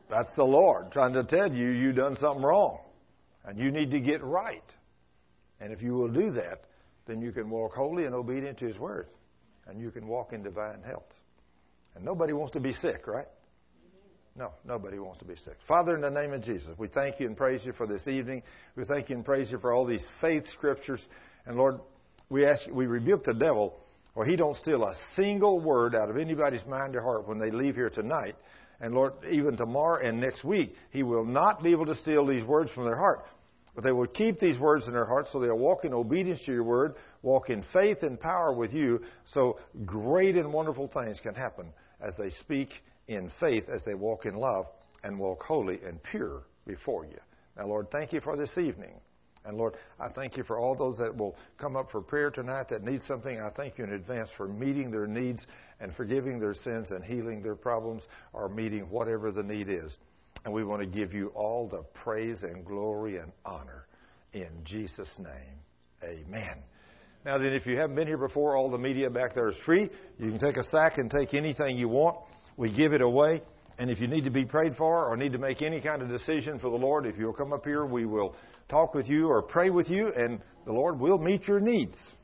That's the Lord trying to tell you you've done something wrong. And you need to get right. And if you will do that, then you can walk holy and obedient to His Word. And you can walk in divine health. And nobody wants to be sick, right? No, nobody wants to be sick. Father, in the name of Jesus, we thank you and praise you for this evening. We thank you and praise you for all these faith scriptures. And Lord, we rebuke the devil, or he don't steal a single word out of anybody's mind or heart when they leave here tonight. And Lord, even tomorrow and next week, he will not be able to steal these words from their heart. But they will keep these words in their heart so they'll walk in obedience to your word, walk in faith and power with you, so great and wonderful things can happen as they speak in faith, as they walk in love and walk holy and pure before you. Now, Lord, thank you for this evening. And Lord, I thank you for all those that will come up for prayer tonight that need something. I thank you in advance for meeting their needs and forgiving their sins and healing their problems, or meeting whatever the need is. And we want to give you all the praise and glory and honor in Jesus' name. Amen. Now then, if you haven't been here before, all the media back there is free. You can take a sack and take anything you want. We give it away. And if you need to be prayed for or need to make any kind of decision for the Lord, if you'll come up here, we will talk with you or pray with you, and the Lord will meet your needs.